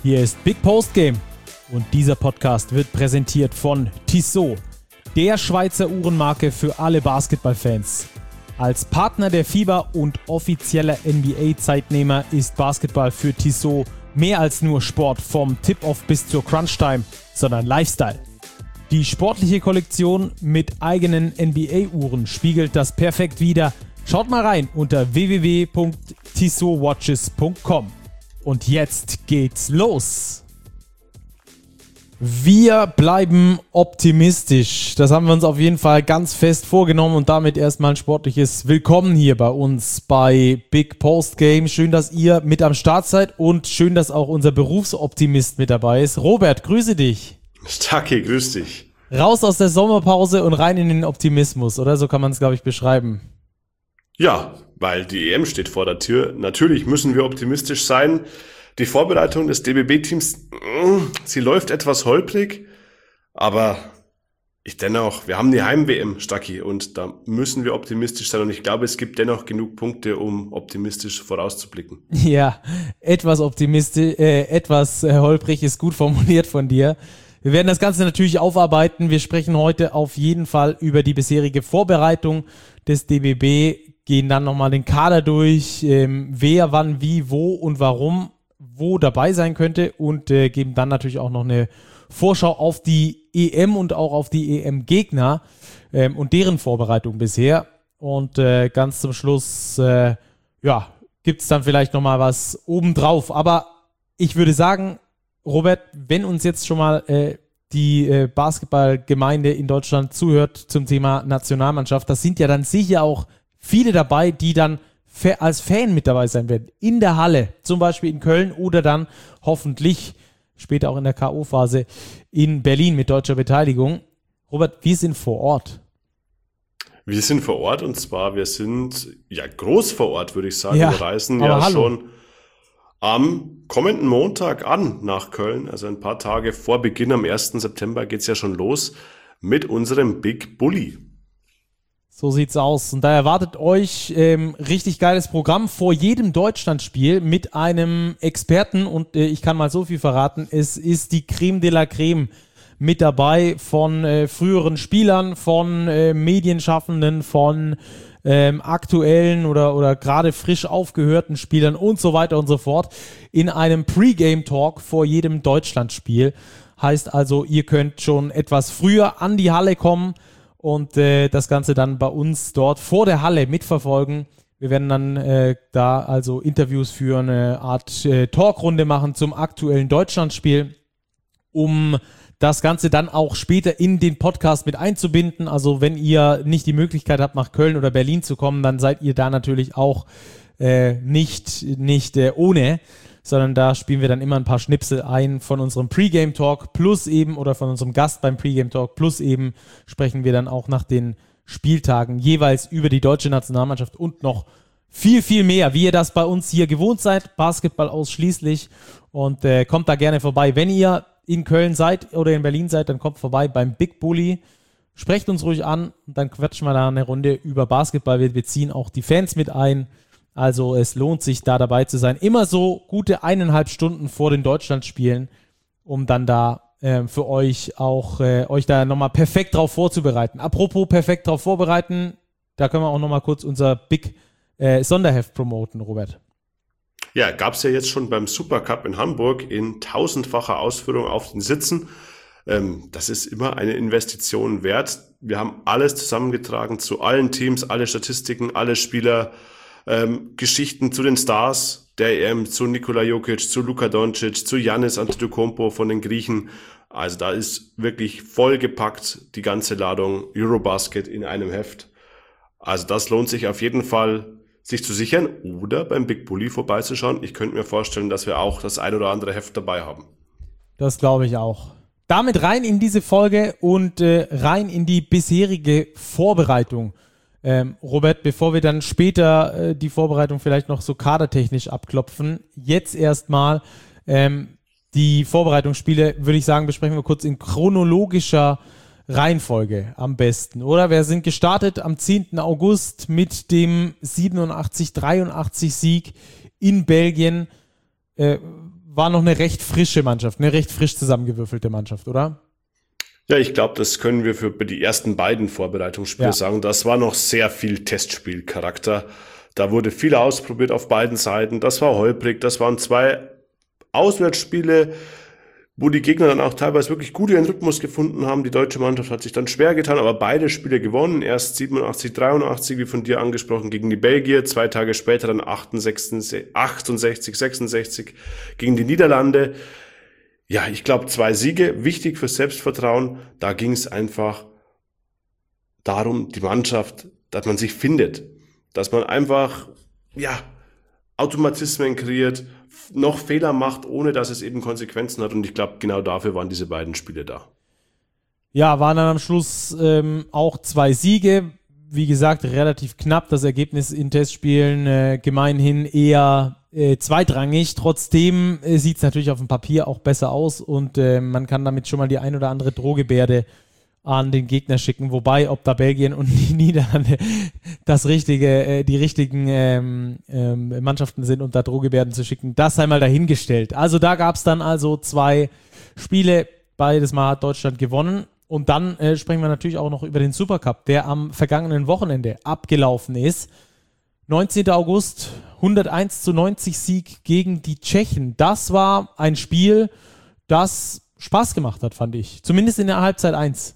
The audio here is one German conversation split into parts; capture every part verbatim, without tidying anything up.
Hier ist Big Post Game und dieser Podcast wird präsentiert von Tissot, der Schweizer Uhrenmarke für alle Basketballfans. Als Partner der FIBA und offizieller N B A-Zeitnehmer ist Basketball für Tissot mehr als nur Sport vom Tip-Off bis zur Crunch-Time, sondern Lifestyle. Die sportliche Kollektion mit eigenen N B A-Uhren spiegelt das perfekt wider. Schaut mal rein unter w w w punkt tissot watches punkt com. Und jetzt geht's los. Wir bleiben optimistisch. Das haben wir uns auf jeden Fall ganz fest vorgenommen und damit erstmal ein sportliches Willkommen hier bei uns bei Big Post Game. Schön, dass ihr mit am Start seid und schön, dass auch unser Berufsoptimist mit dabei ist. Robert, grüße dich. Stacki, grüß dich. Raus aus der Sommerpause und rein in den Optimismus, oder? So kann man es, glaube ich, beschreiben. Ja, weil die E M steht vor der Tür. Natürlich müssen wir optimistisch sein. Die Vorbereitung des D B B-Teams, sie läuft etwas holprig, aber ich dennoch, wir haben die Heim-W M, Stacki, und da müssen wir optimistisch sein und ich glaube, es gibt dennoch genug Punkte, um optimistisch vorauszublicken. Ja, etwas optimistisch, äh, etwas äh, holprig ist gut formuliert von dir. Wir werden das Ganze natürlich aufarbeiten. Wir sprechen heute auf jeden Fall über die bisherige Vorbereitung des D B B, gehen dann nochmal den Kader durch, ähm, wer, wann, wie, wo und warum wo dabei sein könnte und äh, geben dann natürlich auch noch eine Vorschau auf die E M und auch auf die E M-Gegner ähm, und deren Vorbereitung bisher. Und äh, ganz zum Schluss, äh, ja, gibt es dann vielleicht nochmal was obendrauf. Aber ich würde sagen, Robert, wenn uns jetzt schon mal äh, die äh, Basketballgemeinde in Deutschland zuhört zum Thema Nationalmannschaft, das sind ja dann sicher auch viele dabei, die dann als Fan mit dabei sein werden, in der Halle, zum Beispiel in Köln oder dann hoffentlich später auch in der K O-Phase in Berlin mit deutscher Beteiligung. Robert, wir sind vor Ort. Wir sind vor Ort und zwar, wir sind ja groß vor Ort, würde ich sagen. Ja, wir reisen ja hallo. schon am kommenden Montag an nach Köln, also ein paar Tage vor Beginn, am ersten September geht es ja schon los mit unserem Big Bully. So sieht's aus. Und da erwartet euch ähm, richtig geiles Programm vor jedem Deutschlandspiel mit einem Experten. Und äh, ich kann mal so viel verraten, es ist die Creme de la Creme mit dabei von äh, früheren Spielern, von äh, Medienschaffenden, von ähm, aktuellen oder, oder gerade frisch aufgehörten Spielern und so weiter und so fort in einem Pre-Game-Talk vor jedem Deutschlandspiel. Heißt also, ihr könnt schon etwas früher an die Halle kommen und äh, das Ganze dann bei uns dort vor der Halle mitverfolgen. Wir werden dann äh, da also Interviews führen, eine Art äh, Talkrunde machen zum aktuellen Deutschlandspiel, um das Ganze dann auch später in den Podcast mit einzubinden. Also wenn ihr nicht die Möglichkeit habt, nach Köln oder Berlin zu kommen, dann seid ihr da natürlich auch äh, nicht, nicht äh, ohne, sondern da spielen wir dann immer ein paar Schnipsel ein von unserem Pre-Game-Talk plus eben oder von unserem Gast beim Pre-Game-Talk plus eben sprechen wir dann auch nach den Spieltagen jeweils über die deutsche Nationalmannschaft und noch viel, viel mehr, wie ihr das bei uns hier gewohnt seid, Basketball ausschließlich und äh, kommt da gerne vorbei. Wenn ihr in Köln seid oder in Berlin seid, dann kommt vorbei beim Big Bully, sprecht uns ruhig an und dann quatschen wir da eine Runde über Basketball. Wir, wir ziehen auch die Fans mit ein. Also es lohnt sich, da dabei zu sein. Immer so gute eineinhalb Stunden vor den Deutschlandspielen, um dann da äh, für euch auch, äh, euch da nochmal perfekt drauf vorzubereiten. Apropos perfekt drauf vorbereiten, da können wir auch nochmal kurz unser Big äh, Sonderheft promoten, Robert. Ja, gab es ja jetzt schon beim Supercup in Hamburg in tausendfacher Ausführung auf den Sitzen. Ähm, das ist immer eine Investition wert. Wir haben alles zusammengetragen zu allen Teams, alle Statistiken, alle Spieler, Ähm, Geschichten zu den Stars der E M, zu Nikola Jokic, zu Luka Doncic, zu Giannis Antetokounmpo von den Griechen. Also da ist wirklich vollgepackt die ganze Ladung Eurobasket in einem Heft. Also das lohnt sich auf jeden Fall, sich zu sichern oder beim Big Bully vorbeizuschauen. Ich könnte mir vorstellen, dass wir auch das ein oder andere Heft dabei haben. Das glaube ich auch. Damit rein in diese Folge und äh, rein in die bisherige Vorbereitung. Ähm, Robert, bevor wir dann später äh, die Vorbereitung vielleicht noch so kadertechnisch abklopfen, jetzt erstmal ähm, die Vorbereitungsspiele, würde ich sagen, besprechen wir kurz in chronologischer Reihenfolge am besten, oder? Wir sind gestartet am zehnten August mit dem siebenundachtzig dreiundachtzig Sieg in Belgien. Äh, war noch eine recht frische Mannschaft, eine recht frisch zusammengewürfelte Mannschaft, oder? Ja, ich glaube, das können wir für die ersten beiden Vorbereitungsspiele Ja. sagen. Das war noch sehr viel Testspielcharakter. Da wurde viel ausprobiert auf beiden Seiten. Das war holprig. Das waren zwei Auswärtsspiele, wo die Gegner dann auch teilweise wirklich gut ihren Rhythmus gefunden haben. Die deutsche Mannschaft hat sich dann schwer getan, aber beide Spiele gewonnen. Erst siebenundachtzig, dreiundachtzig, wie von dir angesprochen, gegen die Belgier. Zwei Tage später dann achtundsechzig, achtundsechzig, sechsundsechzig gegen die Niederlande. Ja, ich glaube, zwei Siege, wichtig fürs Selbstvertrauen. Da ging es einfach darum, die Mannschaft, dass man sich findet. Dass man einfach, ja, Automatismen kreiert, noch Fehler macht, ohne dass es eben Konsequenzen hat. Und ich glaube, genau dafür waren diese beiden Spiele da. Ja, waren dann am Schluss ähm, auch zwei Siege. Wie gesagt, relativ knapp. Das Ergebnis in Testspielen äh, gemeinhin eher äh, zweitrangig. Trotzdem äh, sieht es natürlich auf dem Papier auch besser aus und äh, man kann damit schon mal die ein oder andere Drohgebärde an den Gegner schicken, wobei, ob da Belgien und die Niederlande das richtige, äh, die richtigen ähm, ähm, Mannschaften sind, um da Drohgebärden zu schicken, das sei mal dahingestellt. Also da gab es dann also zwei Spiele, beides Mal hat Deutschland gewonnen und dann äh, sprechen wir natürlich auch noch über den Supercup, der am vergangenen Wochenende abgelaufen ist. neunzehnten August, hunderteins zu neunzig Sieg gegen die Tschechen. Das war ein Spiel, das Spaß gemacht hat, fand ich. Zumindest in der Halbzeit eins.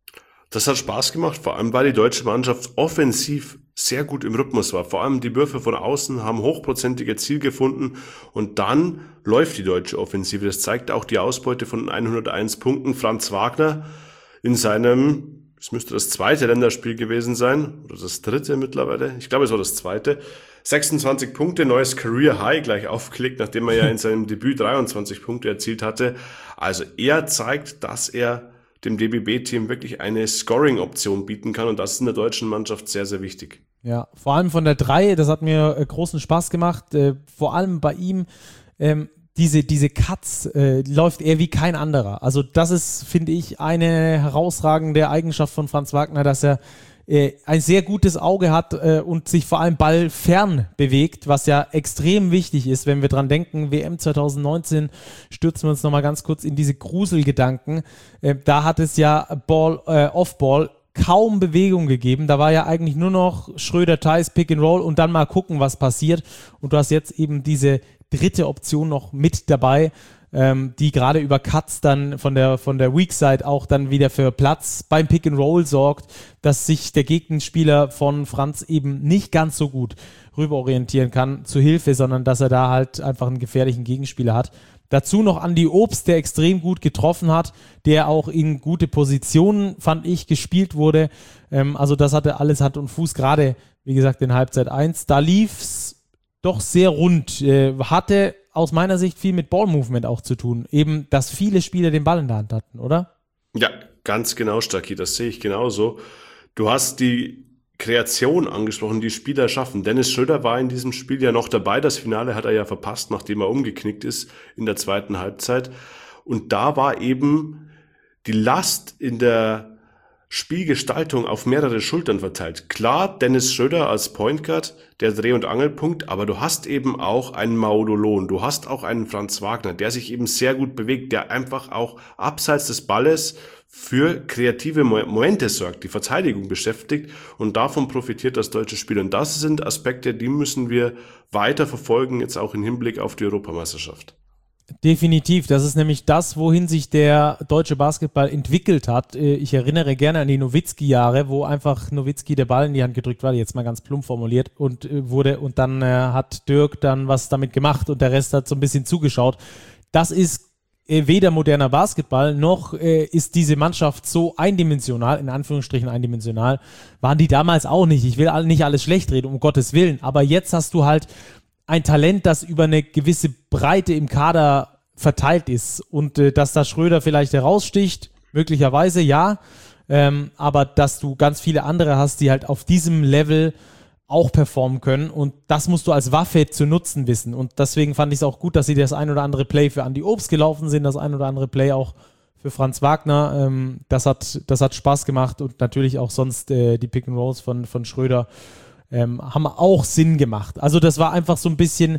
Das hat Spaß gemacht, vor allem weil die deutsche Mannschaft offensiv sehr gut im Rhythmus war. Vor allem die Würfe von außen haben hochprozentige Ziel gefunden und dann läuft die deutsche Offensive. Das zeigt auch die Ausbeute von hunderteins Punkten. Franz Wagner in seinem, es müsste das zweite Länderspiel gewesen sein, oder das dritte mittlerweile, ich glaube es war das zweite, sechsundzwanzig Punkte, neues Career High gleich aufgelegt, nachdem er ja in seinem Debüt dreiundzwanzig Punkte erzielt hatte. Also er zeigt, dass er dem D B B-Team wirklich eine Scoring-Option bieten kann und das ist in der deutschen Mannschaft sehr, sehr wichtig. Ja, vor allem von der drei, das hat mir äh, großen Spaß gemacht, äh, vor allem bei ihm, ähm, diese, diese Cuts äh, läuft er wie kein anderer. Also das ist, finde ich, eine herausragende Eigenschaft von Franz Wagner, dass er äh, ein sehr gutes Auge hat äh, und sich vor allem ballfern bewegt, was ja extrem wichtig ist, wenn wir dran denken, W M zwanzig neunzehn, stürzen wir uns nochmal ganz kurz in diese Gruselgedanken. Äh, da hat es ja Ball, äh, Off-Ball kaum Bewegung gegeben. Da war ja eigentlich nur noch Schröder-Theis, Pick and Roll und dann mal gucken, was passiert. Und du hast jetzt eben diese dritte Option noch mit dabei, ähm, die gerade über Cuts dann von der, von der Weak Side auch dann wieder für Platz beim Pick and Roll sorgt, dass sich der Gegenspieler von Franz eben nicht ganz so gut rüberorientieren kann zu Hilfe, sondern dass er da halt einfach einen gefährlichen Gegenspieler hat. Dazu noch Andi Obst, der extrem gut getroffen hat, der auch in gute Positionen, fand ich, gespielt wurde. Ähm, also das hatte alles Hand und Fuß, gerade, wie gesagt, in Halbzeit eins. Da lief's doch sehr rund. Äh, hatte aus meiner Sicht viel mit Ball-Movement auch zu tun. Eben, dass viele Spieler den Ball in der Hand hatten, oder? Ja, ganz genau, Stacki, das sehe ich genauso. Du hast die Kreation angesprochen, die Spieler schaffen. Dennis Schröder war in diesem Spiel ja noch dabei. Das Finale hat er ja verpasst, nachdem er umgeknickt ist in der zweiten Halbzeit. Und da war eben die Last in der Spielgestaltung auf mehrere Schultern verteilt. Klar, Dennis Schröder als Point Guard, der Dreh- und Angelpunkt, aber du hast eben auch einen Maudolon, du hast auch einen Franz Wagner, der sich eben sehr gut bewegt, der einfach auch abseits des Balles für kreative Momente sorgt, die Verteidigung beschäftigt und davon profitiert das deutsche Spiel. Und das sind Aspekte, die müssen wir weiter verfolgen, jetzt auch im Hinblick auf die Europameisterschaft. Definitiv, das ist nämlich das, wohin sich der deutsche Basketball entwickelt hat. Ich erinnere gerne an die Nowitzki-Jahre, wo einfach Nowitzki der Ball in die Hand gedrückt war, jetzt mal ganz plump formuliert, und wurde und dann äh, hat Dirk dann was damit gemacht und der Rest hat so ein bisschen zugeschaut. Das ist äh, weder moderner Basketball, noch äh, ist diese Mannschaft so eindimensional, in Anführungsstrichen eindimensional, waren die damals auch nicht. Ich will nicht alles schlecht reden, um Gottes Willen, aber jetzt hast du halt ein Talent, das über eine gewisse Breite im Kader verteilt ist und äh, dass da Schröder vielleicht heraussticht, möglicherweise ja, ähm, aber dass du ganz viele andere hast, die halt auf diesem Level auch performen können und das musst du als Waffe zu nutzen wissen und deswegen fand ich es auch gut, dass sie das ein oder andere Play für Andi Obst gelaufen sind, das ein oder andere Play auch für Franz Wagner, ähm, das hat, das hat Spaß gemacht und natürlich auch sonst äh, die Pick and Rolls von, von Schröder Ähm, haben auch Sinn gemacht. Also das war einfach so ein bisschen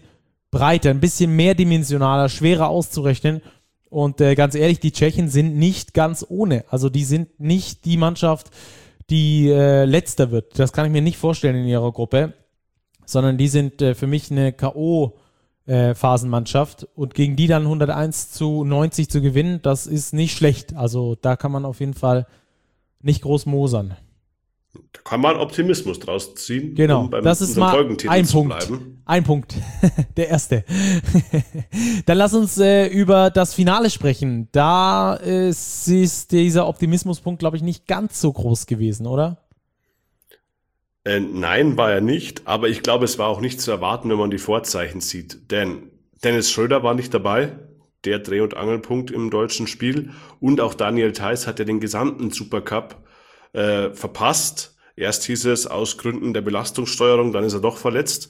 breiter, ein bisschen mehrdimensionaler, schwerer auszurechnen. Und äh, ganz ehrlich, die Tschechen sind nicht ganz ohne. Also die sind nicht die Mannschaft, die äh, letzter wird. Das kann ich mir nicht vorstellen in ihrer Gruppe, sondern die sind äh, für mich eine K O-Phasenmannschaft. Äh, und gegen die dann hunderteins zu neunzig zu gewinnen, das ist nicht schlecht. Also da kann man auf jeden Fall nicht groß mosern. Da kann man Optimismus draus ziehen, genau, um beim das ist mal ein zu Punkt. bleiben. Ein Punkt, der erste. Dann lass uns äh, über das Finale sprechen. Da äh, ist dieser Optimismuspunkt, glaube ich, nicht ganz so groß gewesen, oder? Äh, nein, war er nicht, aber ich glaube, es war auch nicht zu erwarten, wenn man die Vorzeichen sieht. Denn Dennis Schröder war nicht dabei, der Dreh- und Angelpunkt im deutschen Spiel. Und auch Daniel Theiss hat ja den gesamten Supercup äh, verpasst. Erst hieß es aus Gründen der Belastungssteuerung, dann ist er doch verletzt.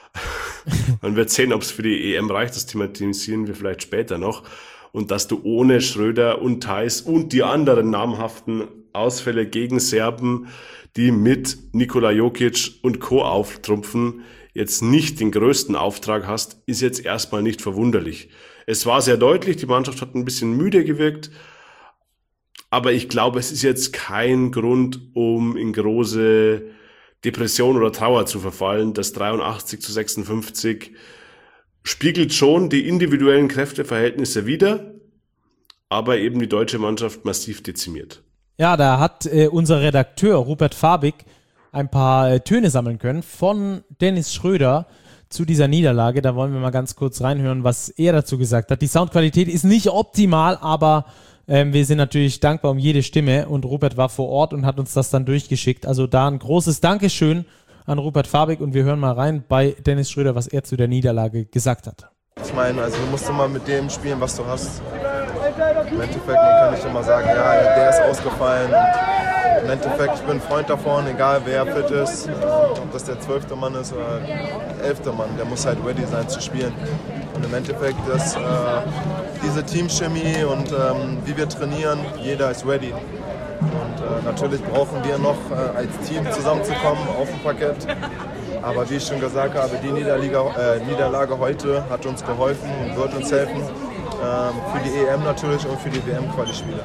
Man wird sehen, ob es für die E M reicht, das thematisieren wir vielleicht später noch. Und dass du ohne Schröder und Theiss und die anderen namhaften Ausfälle gegen Serben, die mit Nikola Jokic und Co. auftrumpfen, jetzt nicht den größten Auftrag hast, ist jetzt erstmal nicht verwunderlich. Es war sehr deutlich, die Mannschaft hat ein bisschen müde gewirkt, aber ich glaube, es ist jetzt kein Grund, um in große Depression oder Trauer zu verfallen. Das dreiundachtzig zu sechsundfünfzig spiegelt schon die individuellen Kräfteverhältnisse wider, aber eben die deutsche Mannschaft massiv dezimiert. Ja, da hat äh, unser Redakteur Rupert Fabig ein paar äh, Töne sammeln können von Dennis Schröder zu dieser Niederlage. Da wollen wir mal ganz kurz reinhören, was er dazu gesagt hat. Die Soundqualität ist nicht optimal, aber ähm, wir sind natürlich dankbar um jede Stimme und Rupert war vor Ort und hat uns das dann durchgeschickt. Also da ein großes Dankeschön an Rupert Fabig und wir hören mal rein bei Dennis Schröder, was er zu der Niederlage gesagt hat. Ich meine, also du musst immer mit dem spielen, was du hast. Im Endeffekt, man kann nicht immer sagen, ja, der ist ausgefallen. Im Endeffekt, ich bin ein Freund davon, egal wer fit ist, ob das der zwölfte Mann ist oder der elfte Mann, der muss halt ready sein zu spielen. Und im Endeffekt ist äh, diese Teamchemie und ähm, wie wir trainieren, jeder ist ready. Und äh, natürlich brauchen wir noch äh, als Team zusammenzukommen auf dem Parkett. Aber wie ich schon gesagt habe, die Niederliga, äh, Niederlage heute hat uns geholfen und wird uns helfen. Ähm, für die E M natürlich und für die W M-Quali-Spiele.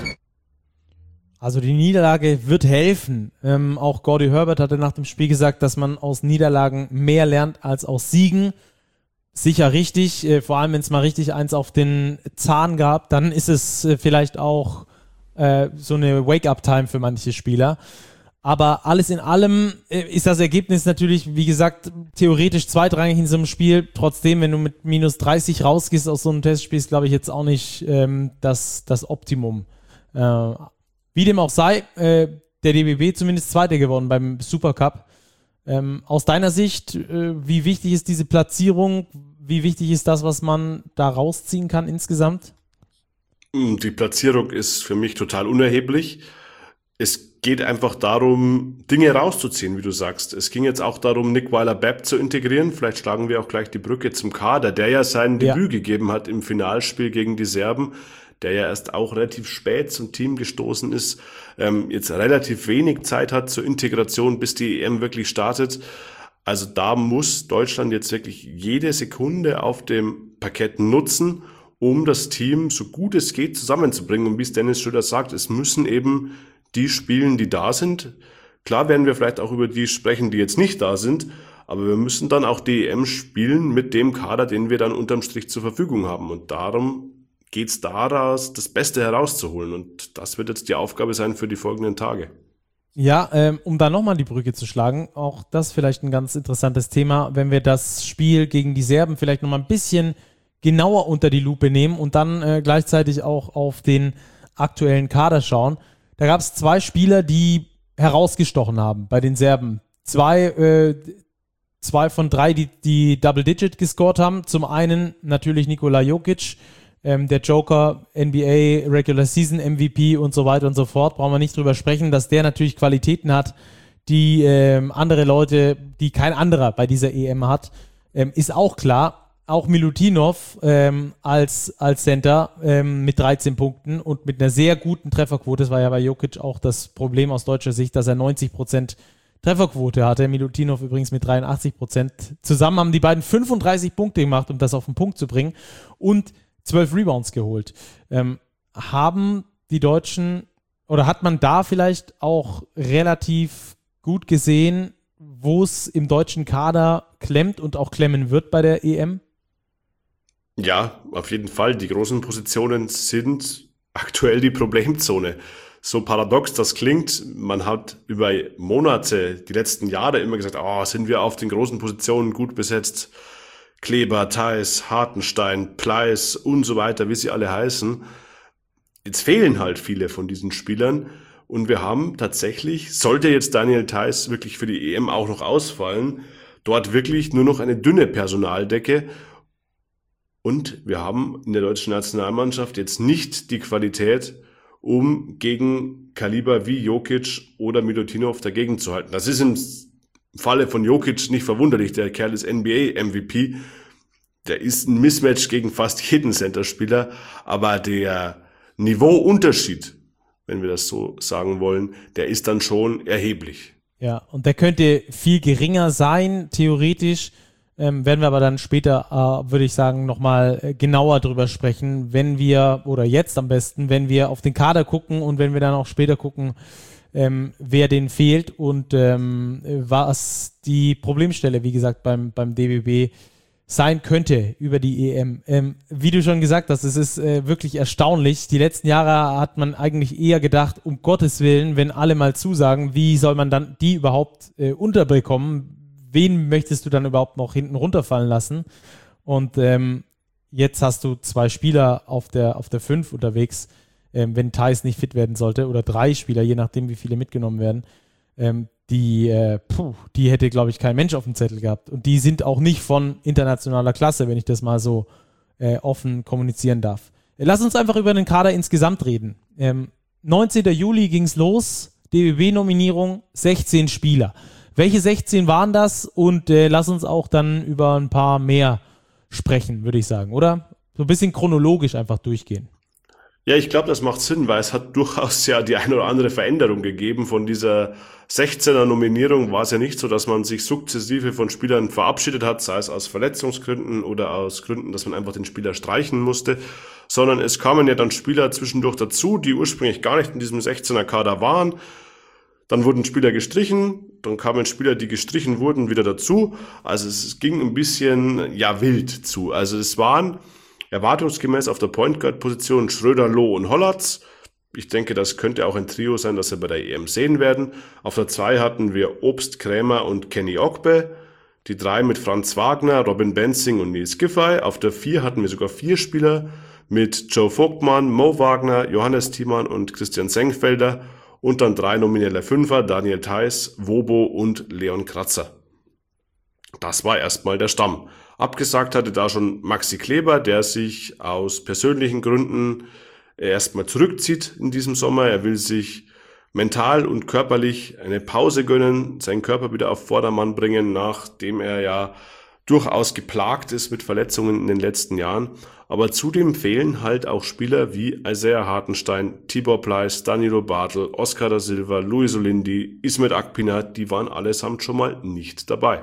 Also die Niederlage wird helfen. Ähm, auch Gordy Herbert hatte nach dem Spiel gesagt, dass man aus Niederlagen mehr lernt als aus Siegen. Sicher richtig, äh, vor allem wenn es mal richtig eins auf den Zahn gab, dann ist es äh, vielleicht auch äh, so eine Wake-up-Time für manche Spieler. Aber alles in allem äh, ist das Ergebnis natürlich, wie gesagt, theoretisch zweitrangig in so einem Spiel. Trotzdem, wenn du mit minus dreißig rausgehst aus so einem Testspiel, ist, glaube ich, jetzt auch nicht ähm, das, das Optimum. Äh, wie dem auch sei, äh, der D B B zumindest Zweiter geworden beim Supercup. Ähm, aus deiner Sicht, äh, wie wichtig ist diese Platzierung? Wie wichtig ist das, was man da rausziehen kann insgesamt? Die Platzierung ist für mich total unerheblich. Es geht einfach darum, Dinge rauszuziehen, wie du sagst. Es ging jetzt auch darum, Nick Weiler-Babb zu integrieren. Vielleicht schlagen wir auch gleich die Brücke zum Kader, der ja sein Ja. Debüt gegeben hat im Finalspiel gegen die Serben, der ja erst auch relativ spät zum Team gestoßen ist, ähm, jetzt relativ wenig Zeit hat zur Integration, bis die E M wirklich startet. Also da muss Deutschland jetzt wirklich jede Sekunde auf dem Parkett nutzen, um das Team so gut es geht zusammenzubringen. Und wie es Dennis Schröder sagt, es müssen eben die spielen, die da sind. Klar werden wir vielleicht auch über die sprechen, die jetzt nicht da sind, aber wir müssen dann auch die E M spielen mit dem Kader, den wir dann unterm Strich zur Verfügung haben. Und darum geht's daraus, das Beste herauszuholen. Und das wird jetzt die Aufgabe sein für die folgenden Tage. Ja, ähm, um da nochmal die Brücke zu schlagen, auch das vielleicht ein ganz interessantes Thema, wenn wir das Spiel gegen die Serben vielleicht nochmal ein bisschen genauer unter die Lupe nehmen und dann äh, gleichzeitig auch auf den aktuellen Kader schauen. Da gab es zwei Spieler, die herausgestochen haben bei den Serben. Zwei, äh, zwei von drei, die, die Double-Digit gescored haben. Zum einen natürlich Nikola Jokic, ähm, der Joker, N B A, Regular Season M V P und so weiter und so fort. Brauchen wir nicht drüber sprechen, dass der natürlich Qualitäten hat, die ähm, andere Leute, die kein anderer bei dieser E M hat. Ähm, ist auch klar. Auch Milutinov ähm, als, als Center ähm, mit dreizehn Punkten und mit einer sehr guten Trefferquote. Das war ja bei Jokic auch das Problem aus deutscher Sicht, dass er neunzig Prozent Trefferquote hatte Milutinov übrigens mit dreiundachtzig Prozent. Zusammen haben die beiden fünfunddreißig Punkte gemacht, um das auf den Punkt zu bringen und zwölf Rebounds geholt. Ähm, haben die Deutschen, oder hat man da vielleicht auch relativ gut gesehen, wo es im deutschen Kader klemmt und auch klemmen wird bei der E M? Ja, auf jeden Fall. Die großen Positionen sind aktuell die Problemzone. So paradox das klingt, man hat über Monate, die letzten Jahre immer gesagt, oh, sind wir auf den großen Positionen gut besetzt. Kleber, Theis, Hartenstein, Pleiss und so weiter, wie sie alle heißen. Jetzt fehlen halt viele von diesen Spielern und wir haben tatsächlich, sollte jetzt Daniel Theis wirklich für die E M auch noch ausfallen, dort wirklich nur noch eine dünne Personaldecke und wir haben in der deutschen Nationalmannschaft jetzt nicht die Qualität, um gegen Kaliber wie Jokic oder Milutinov dagegen zu halten. Das ist im Falle von Jokic nicht verwunderlich, der Kerl ist N B A M V P, der ist ein Mismatch gegen fast jeden Centerspieler, aber der Niveauunterschied, wenn wir das so sagen wollen, der ist dann schon erheblich. Ja, und der könnte viel geringer sein, theoretisch. Ähm, werden wir aber dann später, äh, würde ich sagen, nochmal äh, genauer drüber sprechen, wenn wir, oder jetzt am besten, wenn wir auf den Kader gucken und wenn wir dann auch später gucken, ähm, wer denen fehlt und ähm, was die Problemstelle, wie gesagt, beim, beim D B B sein könnte über die E M. Ähm, wie du schon gesagt hast, es ist äh, wirklich erstaunlich. Die letzten Jahre hat man eigentlich eher gedacht, um Gottes Willen, wenn alle mal zusagen, wie soll man dann die überhaupt äh, unterbekommen? Wen möchtest du dann überhaupt noch hinten runterfallen lassen? Und ähm, jetzt hast du zwei Spieler auf der auf der fünf unterwegs, ähm, wenn Theis nicht fit werden sollte, oder drei Spieler, je nachdem, wie viele mitgenommen werden, ähm, die, äh, puh, die hätte, glaube ich, kein Mensch auf dem Zettel gehabt. Und die sind auch nicht von internationaler Klasse, wenn ich das mal so äh, offen kommunizieren darf. Lass uns einfach über den Kader insgesamt reden. Ähm, neunzehnten Juli ging es los, D B B-Nominierung, sechzehn Spieler. Welche sechzehn waren das? Und äh, lass uns auch dann über ein paar mehr sprechen, würde ich sagen, oder? So ein bisschen chronologisch einfach durchgehen. Ja, ich glaube, das macht Sinn, weil es hat durchaus ja die eine oder andere Veränderung gegeben. Von dieser sechzehner Nominierung war es ja nicht so, dass man sich sukzessive von Spielern verabschiedet hat, sei es aus Verletzungsgründen oder aus Gründen, dass man einfach den Spieler streichen musste, sondern es kamen ja dann Spieler zwischendurch dazu, die ursprünglich gar nicht in diesem sechzehner Kader waren. Dann wurden Spieler gestrichen, dann kamen Spieler, die gestrichen wurden, wieder dazu. Also es ging ein bisschen, ja, wild zu. Also es waren erwartungsgemäß auf der Point Guard Position Schröder, Loh und Hollatz. Ich denke, das könnte auch ein Trio sein, das wir bei der E M sehen werden. Auf der zwei hatten wir Obst, Krämer und Kenny Ogbe. Die drei mit Franz Wagner, Robin Benzing und Nils Giffey. Auf der vier hatten wir sogar vier Spieler mit Joe Vogtmann, Mo Wagner, Johannes Thiemann und Christian Senkfelder. Und dann drei nominelle Fünfer, Daniel Theis, Wobo und Leon Kratzer. Das war erstmal der Stamm. Abgesagt hatte da schon Maxi Kleber, der sich aus persönlichen Gründen erstmal zurückzieht in diesem Sommer. Er will sich mental und körperlich eine Pause gönnen, seinen Körper wieder auf Vordermann bringen, nachdem er ja durchaus geplagt ist mit Verletzungen in den letzten Jahren. Aber zudem fehlen halt auch Spieler wie Isaiah Hartenstein, Tibor Pleiss, Danilo Bartel, Oscar da Silva, Luis Olindi, Ismet Akpina, die waren allesamt schon mal nicht dabei.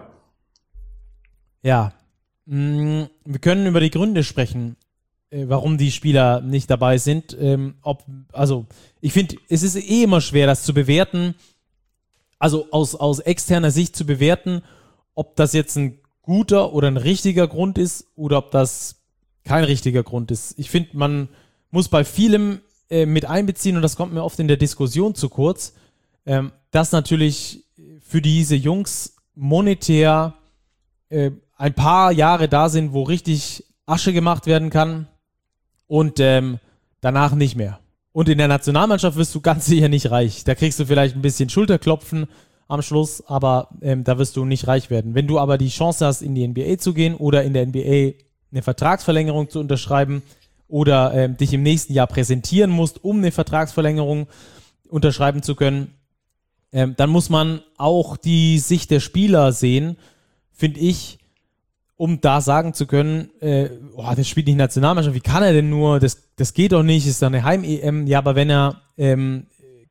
Ja, mh, wir können über die Gründe sprechen, äh, warum die Spieler nicht dabei sind. Ähm, ob, also ich finde, es ist eh immer schwer, das zu bewerten, also aus, aus externer Sicht zu bewerten, ob das jetzt ein guter oder ein richtiger Grund ist oder ob das kein richtiger Grund ist. Ich finde, man muss bei vielem äh, mit einbeziehen, und das kommt mir oft in der Diskussion zu kurz, ähm, dass natürlich für diese Jungs monetär äh, ein paar Jahre da sind, wo richtig Asche gemacht werden kann und ähm, danach nicht mehr. Und in der Nationalmannschaft wirst du ganz sicher nicht reich. Da kriegst du vielleicht ein bisschen Schulterklopfen am Schluss, aber ähm, da wirst du nicht reich werden. Wenn du aber die Chance hast, in die N B A zu gehen oder in der N B A eine Vertragsverlängerung zu unterschreiben oder ähm, dich im nächsten Jahr präsentieren musst, um eine Vertragsverlängerung unterschreiben zu können, ähm, dann muss man auch die Sicht der Spieler sehen, finde ich, um da sagen zu können, äh, oh, der spielt nicht Nationalmannschaft, wie kann er denn nur, das, das geht doch nicht, ist doch eine Heim-E M, ja, aber wenn er ähm,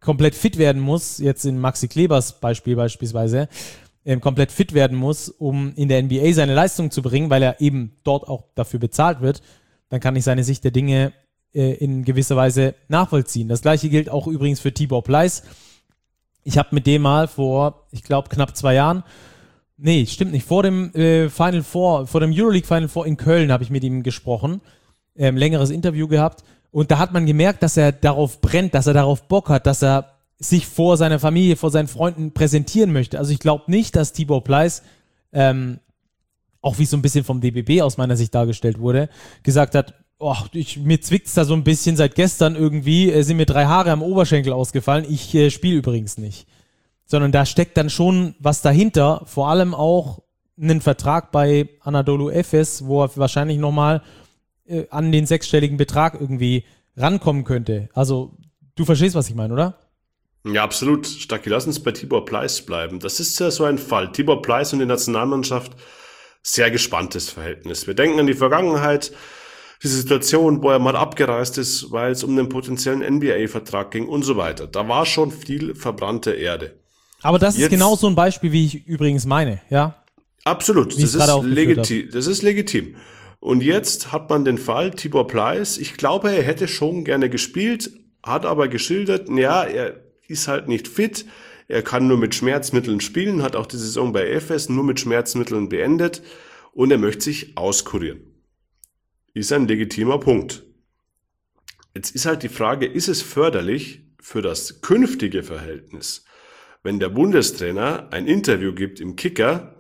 komplett fit werden muss, jetzt in Maxi Klebers Beispiel beispielsweise, ähm, komplett fit werden muss, um in der N B A seine Leistung zu bringen, weil er eben dort auch dafür bezahlt wird, dann kann ich seine Sicht der Dinge äh, in gewisser Weise nachvollziehen. Das gleiche gilt auch übrigens für Tibor Pleiss. Ich habe mit dem mal vor, ich glaube, knapp zwei Jahren, nee, stimmt nicht, vor dem äh, Final Four, vor dem Euroleague Final Four in Köln habe ich mit ihm gesprochen, ähm, längeres Interview gehabt. Und da hat man gemerkt, dass er darauf brennt, dass er darauf Bock hat, dass er sich vor seiner Familie, vor seinen Freunden präsentieren möchte. Also ich glaube nicht, dass Tibor Pleiss, ähm, auch wie es so ein bisschen vom D B B aus meiner Sicht dargestellt wurde, gesagt hat, oh, ich, mir zwickt's da so ein bisschen seit gestern irgendwie, äh, sind mir drei Haare am Oberschenkel ausgefallen, ich äh, spiele übrigens nicht. Sondern da steckt dann schon was dahinter, vor allem auch einen Vertrag bei Anadolu Efes, wo er wahrscheinlich nochmal an den sechsstelligen Betrag irgendwie rankommen könnte. Also, du verstehst, was ich meine, oder? Ja, absolut. Stacki, lass uns bei Tibor Pleiss bleiben. Das ist ja so ein Fall. Tibor Pleiss und die Nationalmannschaft, sehr gespanntes Verhältnis. Wir denken an die Vergangenheit, diese Situation, wo er mal abgereist ist, weil es um den potenziellen N B A-Vertrag ging und so weiter. Da war schon viel verbrannte Erde. Aber das Jetzt, ist genau so ein Beispiel, wie ich übrigens meine, ja? Absolut. Das ist legitim. Das ist legitim. Und jetzt hat man den Fall Tibor Pleiss. Ich glaube, er hätte schon gerne gespielt, hat aber geschildert, ja, er ist halt nicht fit, er kann nur mit Schmerzmitteln spielen, hat auch die Saison bei Efes nur mit Schmerzmitteln beendet und er möchte sich auskurieren. Ist ein legitimer Punkt. Jetzt ist halt die Frage, ist es förderlich für das künftige Verhältnis, wenn der Bundestrainer ein Interview gibt im Kicker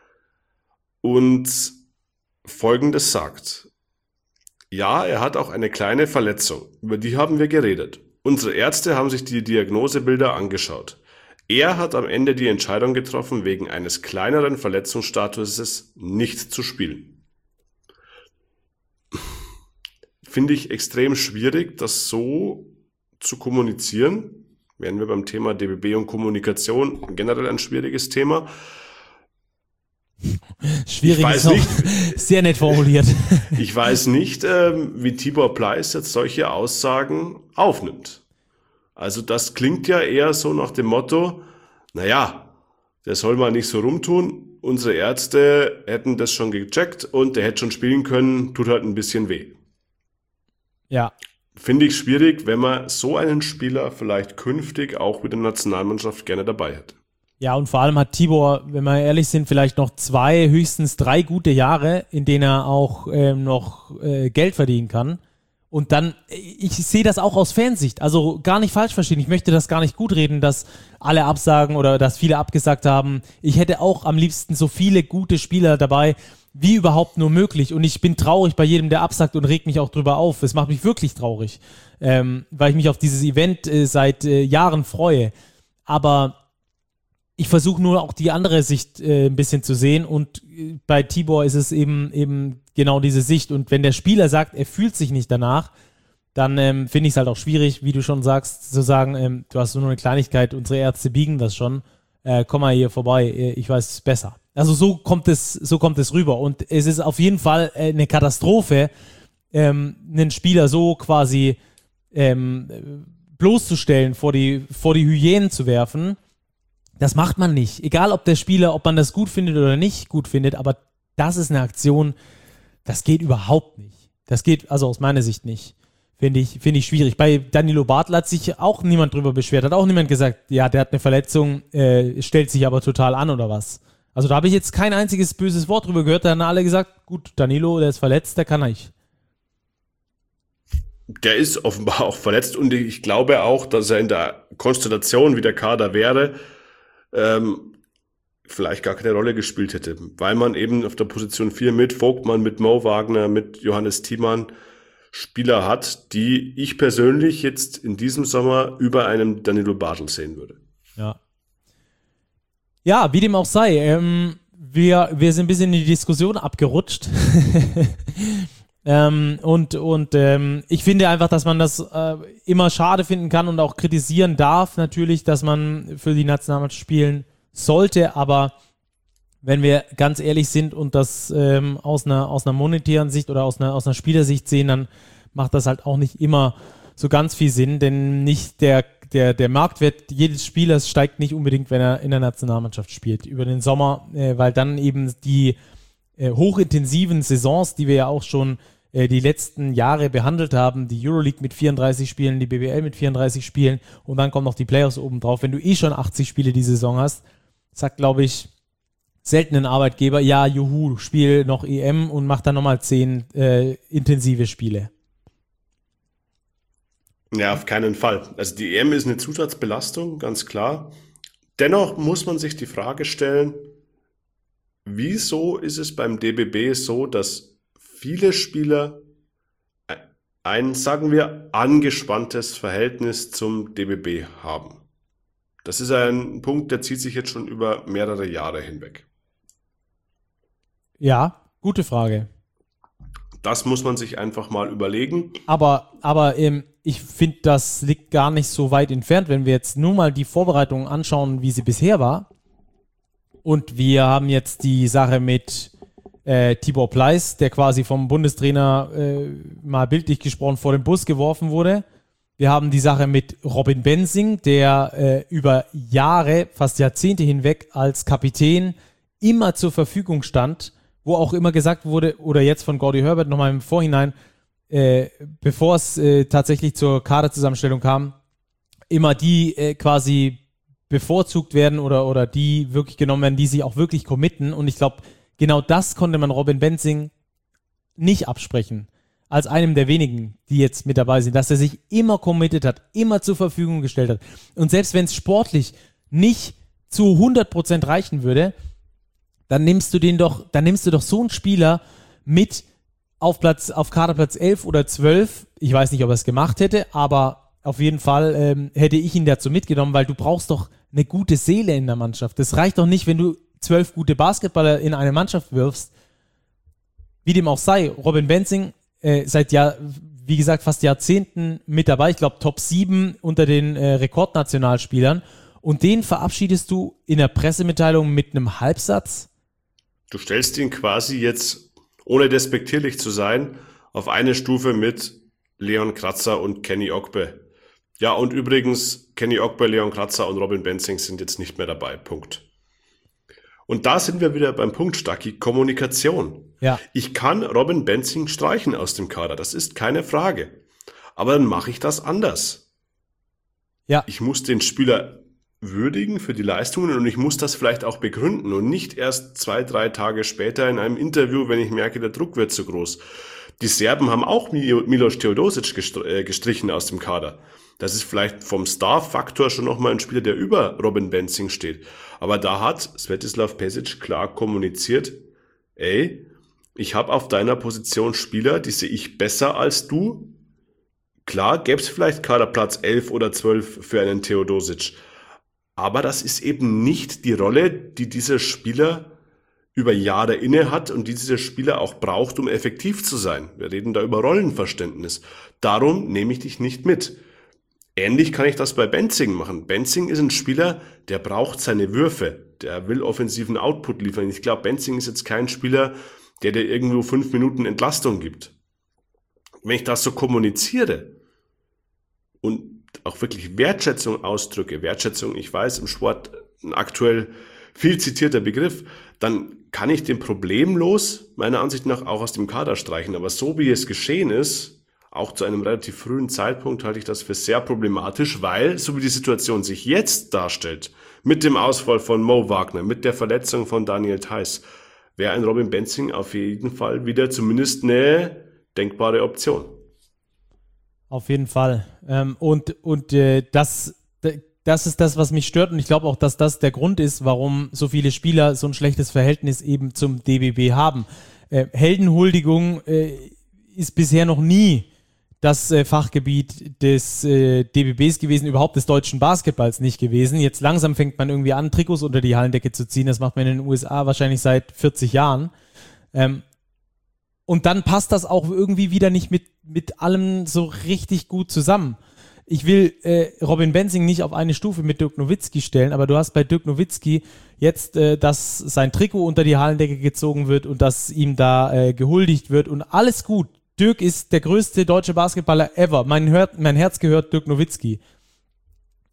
und Folgendes sagt. Ja, er hat auch eine kleine Verletzung. Über die haben wir geredet. Unsere Ärzte haben sich die Diagnosebilder angeschaut. Er hat am Ende die Entscheidung getroffen, wegen eines kleineren Verletzungsstatuses nicht zu spielen. Finde ich extrem schwierig, das so zu kommunizieren. Wären wir beim Thema D B B und Kommunikation generell ein schwieriges Thema. Schwierig ist noch sehr nett formuliert. Ich weiß nicht, ähm, wie Tibor Pleiss jetzt solche Aussagen aufnimmt. Also das klingt ja eher so nach dem Motto, naja, der soll mal nicht so rumtun, unsere Ärzte hätten das schon gecheckt und der hätte schon spielen können, tut halt ein bisschen weh. Ja. Finde ich schwierig, wenn man so einen Spieler vielleicht künftig auch mit der Nationalmannschaft gerne dabei hätte. Ja, und vor allem hat Tibor, wenn wir ehrlich sind, vielleicht noch zwei, höchstens drei gute Jahre, in denen er auch ähm, noch äh, Geld verdienen kann. Und dann, ich sehe das auch aus Fansicht, also gar nicht falsch verstehen. Ich möchte das gar nicht gut reden, dass alle absagen oder dass viele abgesagt haben. Ich hätte auch am liebsten so viele gute Spieler dabei, wie überhaupt nur möglich. Und ich bin traurig bei jedem, der absagt und regt mich auch drüber auf. Es macht mich wirklich traurig, ähm, weil ich mich auf dieses Event äh, seit äh, Jahren freue. Aber ich versuche nur auch die andere Sicht äh, ein bisschen zu sehen und äh, bei Tibor ist es eben eben genau diese Sicht und wenn der Spieler sagt, er fühlt sich nicht danach, dann ähm, finde ich es halt auch schwierig, wie du schon sagst, zu sagen, ähm, du hast nur eine Kleinigkeit, unsere Ärzte biegen das schon, äh, komm mal hier vorbei, ich weiß es besser. Also so kommt es, so kommt es rüber und es ist auf jeden Fall äh, eine Katastrophe, ähm, einen Spieler so quasi ähm, bloßzustellen, vor die, vor die Hyänen zu werfen. Das macht man nicht. Egal, ob der Spieler, ob man das gut findet oder nicht gut findet, aber das ist eine Aktion, das geht überhaupt nicht. Das geht, also aus meiner Sicht nicht. Finde ich, finde ich schwierig. Bei Danilo Bartel hat sich auch niemand drüber beschwert, hat auch niemand gesagt, ja, der hat eine Verletzung, äh, stellt sich aber total an oder was. Also da habe ich jetzt kein einziges böses Wort drüber gehört, da haben alle gesagt, gut, Danilo, der ist verletzt, der kann nicht. Der ist offenbar auch verletzt und ich glaube auch, dass er in der Konstellation, wie der Kader wäre, ähm, vielleicht gar keine Rolle gespielt hätte, weil man eben auf der Position vier mit Vogtmann, mit Mo Wagner, mit Johannes Thiemann Spieler hat, die ich persönlich jetzt in diesem Sommer über einem Danilo Bartel sehen würde. Ja. Ja, wie dem auch sei, ähm, wir, wir sind ein bisschen in die Diskussion abgerutscht. ähm, und und ähm, ich finde einfach, dass man das äh, immer schade finden kann und auch kritisieren darf natürlich, dass man für die Nationalmannschaft spielen sollte, aber wenn wir ganz ehrlich sind und das ähm, aus einer aus einer monetären Sicht oder aus einer aus einer Spielersicht sehen, dann macht das halt auch nicht immer so ganz viel Sinn, denn nicht der der, der Marktwert jedes Spielers steigt nicht unbedingt, wenn er in der Nationalmannschaft spielt, über den Sommer, äh, weil dann eben die äh, hochintensiven Saisons, die wir ja auch schon äh, die letzten Jahre behandelt haben, die Euroleague mit vierunddreißig Spielen, die B B L mit vierunddreißig Spielen und dann kommen noch die Playoffs oben drauf. Wenn du eh schon achtzig Spiele die Saison hast, sagt, glaube ich, selten ein Arbeitgeber, ja, juhu, spiel noch E M und mach dann nochmal zehn äh, intensive Spiele. Ja, auf keinen Fall. Also die E M ist eine Zusatzbelastung, ganz klar. Dennoch muss man sich die Frage stellen, wieso ist es beim D B B so, dass viele Spieler ein, sagen wir, angespanntes Verhältnis zum D B B haben? Das ist ein Punkt, der zieht sich jetzt schon über mehrere Jahre hinweg. Ja, gute Frage. Das muss man sich einfach mal überlegen. Aber, aber ähm, ich finde, das liegt gar nicht so weit entfernt, wenn wir jetzt nur mal die Vorbereitung anschauen, wie sie bisher war. Und wir haben jetzt die Sache mit äh, Tibor Pleiss, der quasi vom Bundestrainer äh, mal bildlich gesprochen vor den Bus geworfen wurde. Wir haben die Sache mit Robin Benzing, der äh, über Jahre, fast Jahrzehnte hinweg als Kapitän immer zur Verfügung stand, wo auch immer gesagt wurde, oder jetzt von Gordy Herbert nochmal im Vorhinein, äh, bevor es äh, tatsächlich zur Kaderzusammenstellung kam, immer die äh, quasi bevorzugt werden oder, oder die wirklich genommen werden, die sich auch wirklich committen. Und ich glaube, genau das konnte man Robin Benzing nicht absprechen, als einem der wenigen, die jetzt mit dabei sind, dass er sich immer committed hat, immer zur Verfügung gestellt hat. Und selbst wenn es sportlich nicht zu hundert Prozent reichen würde, dann nimmst du den doch, dann nimmst du doch so einen Spieler mit auf Platz, auf Kaderplatz elf oder zwölf. Ich weiß nicht, ob er es gemacht hätte, aber auf jeden Fall ähm, hätte ich ihn dazu mitgenommen, weil du brauchst doch eine gute Seele in der Mannschaft. Das reicht doch nicht, wenn du zwölf gute Basketballer in eine Mannschaft wirfst. Wie dem auch sei, Robin Benzing äh, seit Jahr, wie gesagt, fast Jahrzehnten mit dabei. Ich glaube, Top sieben unter den äh, Rekordnationalspielern. Und den verabschiedest du in der Pressemitteilung mit einem Halbsatz? Du stellst ihn quasi jetzt, ohne despektierlich zu sein, auf eine Stufe mit Leon Kratzer und Kenny Ogbe. Ja, und übrigens, Kenny Ogbe, Leon Kratzer und Robin Benzing sind jetzt nicht mehr dabei. Punkt. Und da sind wir wieder beim Punkt, Stacki, Kommunikation. Ja. Ich kann Robin Benzing streichen aus dem Kader, das ist keine Frage. Aber dann mache ich das anders. Ja. Ich muss den Spieler würdigen für die Leistungen und ich muss das vielleicht auch begründen und nicht erst zwei, drei Tage später in einem Interview, wenn ich merke, der Druck wird zu groß. Die Serben haben auch Milos Teodosic gestrichen aus dem Kader. Das ist vielleicht vom Star-Faktor schon nochmal ein Spieler, der über Robin Benzing steht. Aber da hat Svetislav Pesic klar kommuniziert, ey, ich habe auf deiner Position Spieler, die sehe ich besser als du. Klar, gäbe es vielleicht Kaderplatz elf oder zwölf für einen Teodosic. Aber das ist eben nicht die Rolle, die dieser Spieler über Jahre inne hat und die dieser Spieler auch braucht, um effektiv zu sein. Wir reden da über Rollenverständnis. Darum nehme ich dich nicht mit. Ähnlich kann ich das bei Benzing machen. Benzing ist ein Spieler, der braucht seine Würfe. Der will offensiven Output liefern. Ich glaube, Benzing ist jetzt kein Spieler, der dir irgendwo fünf Minuten Entlastung gibt. Wenn ich das so kommuniziere und auch wirklich Wertschätzung ausdrücke, Wertschätzung, ich weiß, im Sport ein aktuell viel zitierter Begriff, dann kann ich den problemlos meiner Ansicht nach auch aus dem Kader streichen. Aber so wie es geschehen ist, auch zu einem relativ frühen Zeitpunkt, halte ich das für sehr problematisch, weil, so wie die Situation sich jetzt darstellt, mit dem Ausfall von Mo Wagner, mit der Verletzung von Daniel Theis, wäre ein Robin Benzing auf jeden Fall wieder zumindest eine denkbare Option. Auf jeden Fall. Ähm, und und äh, das, das ist das, was mich stört. Und ich glaube auch, dass das der Grund ist, warum so viele Spieler so ein schlechtes Verhältnis eben zum D B B haben. Äh, Heldenhuldigung äh, ist bisher noch nie das äh, Fachgebiet des äh, D B Bs gewesen, überhaupt des deutschen Basketballs nicht gewesen. Jetzt langsam fängt man irgendwie an, Trikots unter die Hallendecke zu ziehen. Das macht man in den U S A wahrscheinlich seit vierzig Jahren. Ähm, Und dann passt das auch irgendwie wieder nicht mit, mit allem so richtig gut zusammen. Ich will äh, Robin Benzing nicht auf eine Stufe mit Dirk Nowitzki stellen, aber du hast bei Dirk Nowitzki jetzt, äh, dass sein Trikot unter die Hallendecke gezogen wird und dass ihm da äh, gehuldigt wird und alles gut. Dirk ist der größte deutsche Basketballer ever. Mein, Hör- mein Herz gehört Dirk Nowitzki.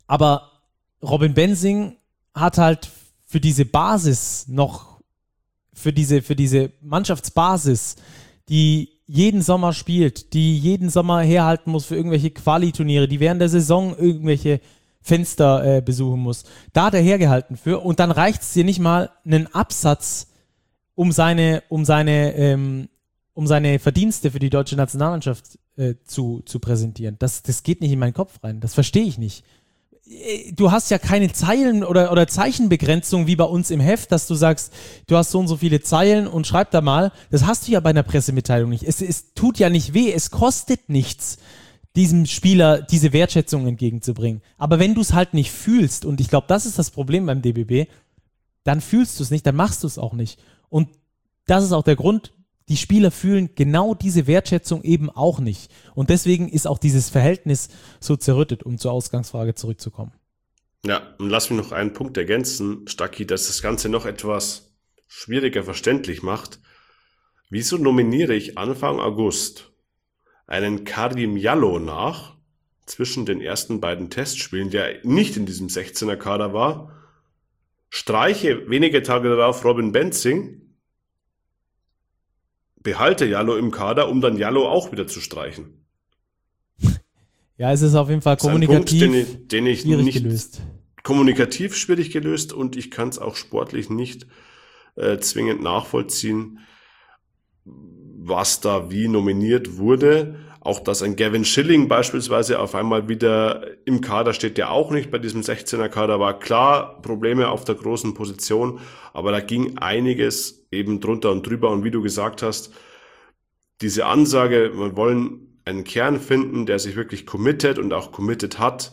Aber Robin Benzing hat halt für diese Basis noch, für diese, für diese Mannschaftsbasis, die jeden Sommer spielt, die jeden Sommer herhalten muss für irgendwelche Quali-Turniere, die während der Saison irgendwelche Fenster äh, besuchen muss. Da hat er hergehalten für und dann reicht es dir nicht mal einen Absatz, um seine, um seine, ähm, um seine Verdienste für die deutsche Nationalmannschaft äh, zu, zu präsentieren. Das, das geht nicht in meinen Kopf rein. Das verstehe ich nicht. Du hast ja keine Zeilen- oder, oder Zeichenbegrenzung wie bei uns im Heft, dass du sagst, du hast so und so viele Zeilen und schreib da mal. Das hast du ja bei einer Pressemitteilung nicht. Es, es tut ja nicht weh, es kostet nichts, diesem Spieler diese Wertschätzung entgegenzubringen. Aber wenn du es halt nicht fühlst, und ich glaube, das ist das Problem beim D B B, dann fühlst du es nicht, dann machst du es auch nicht. Und das ist auch der Grund, die Spieler fühlen genau diese Wertschätzung eben auch nicht. Und deswegen ist auch dieses Verhältnis so zerrüttet, um zur Ausgangsfrage zurückzukommen. Ja, und lass mich noch einen Punkt ergänzen, Stacki, dass das Ganze noch etwas schwieriger verständlich macht. Wieso nominiere ich Anfang August einen Karim Jalloh nach, zwischen den ersten beiden Testspielen, der nicht in diesem sechzehner-Kader war, streiche wenige Tage darauf Robin Benzing, behalte Jalloh im Kader, um dann Jalloh auch wieder zu streichen. Ja, es ist auf jeden Fall kommunikativ Punkt, den ich, den ich schwierig nicht gelöst. Kommunikativ schwierig gelöst und ich kann es auch sportlich nicht äh, zwingend nachvollziehen, was da wie nominiert wurde. Auch dass ein Gavin Schilling beispielsweise auf einmal wieder im Kader steht, der auch nicht bei diesem sechzehner-Kader war. Klar, Probleme auf der großen Position, aber da ging einiges eben drunter und drüber. Und wie du gesagt hast, diese Ansage, wir wollen einen Kern finden, der sich wirklich committet und auch committed hat.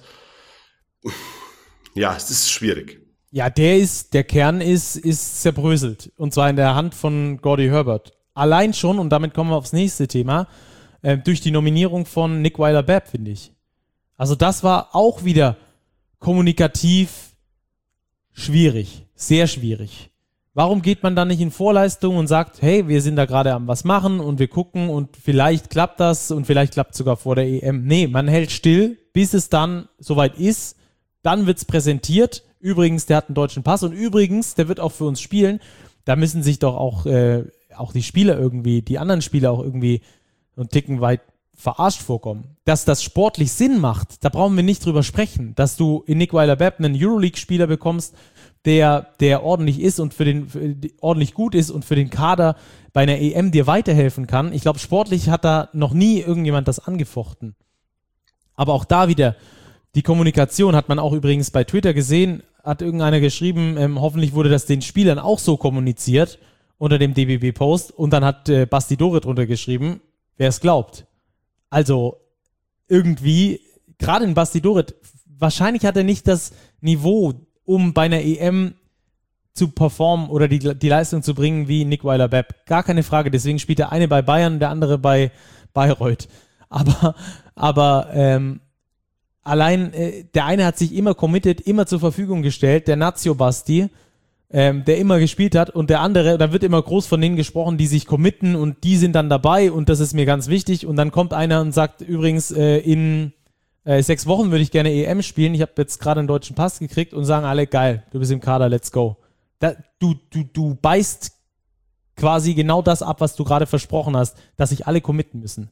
Ja, es ist schwierig. Ja, der ist, der Kern ist, ist zerbröselt. Und zwar in der Hand von Gordy Herbert. Allein schon, und damit kommen wir aufs nächste Thema, äh, durch die Nominierung von Nick Weiler-Babb, finde ich. Also das war auch wieder kommunikativ schwierig. Sehr schwierig. Warum geht man dann nicht in Vorleistung und sagt, hey, wir sind da gerade am was machen und wir gucken und vielleicht klappt das und vielleicht klappt es sogar vor der E M. Nee, man hält still, bis es dann soweit ist. Dann wird es präsentiert. Übrigens, der hat einen deutschen Pass und übrigens, der wird auch für uns spielen. Da müssen sich doch auch, äh, auch die Spieler irgendwie, die anderen Spieler auch irgendwie so einen Ticken weit verarscht vorkommen. Dass das sportlich Sinn macht, da brauchen wir nicht drüber sprechen. Dass du in Nick Weiler-Babb einen Euroleague-Spieler bekommst, der, der ordentlich ist und für den für, ordentlich gut ist und für den Kader bei einer E M dir weiterhelfen kann. Ich glaube, sportlich hat da noch nie irgendjemand das angefochten. Aber auch da wieder, die Kommunikation hat man auch übrigens bei Twitter gesehen, hat irgendeiner geschrieben, ähm, hoffentlich wurde das den Spielern auch so kommuniziert unter dem D B B-Post und dann hat äh, Basti Dore drunter geschrieben, wer es glaubt. Also irgendwie, gerade in Basti Dore, wahrscheinlich hat er nicht das Niveau, um bei einer E M zu performen oder die, die Leistung zu bringen wie Nick Weiler-Babb. Gar keine Frage, deswegen spielt der eine bei Bayern, der andere bei Bayreuth. Aber, aber ähm, allein äh, der eine hat sich immer committed, immer zur Verfügung gestellt, der Nazio Basti, ähm, der immer gespielt hat und der andere, da wird immer groß von denen gesprochen, die sich committen und die sind dann dabei und das ist mir ganz wichtig und dann kommt einer und sagt übrigens äh, in Äh, sechs Wochen würde ich gerne E M spielen. Ich habe jetzt gerade einen deutschen Pass gekriegt und sagen alle, geil, du bist im Kader, let's go. Da, du, du, du beißt quasi genau das ab, was du gerade versprochen hast, dass sich alle committen müssen.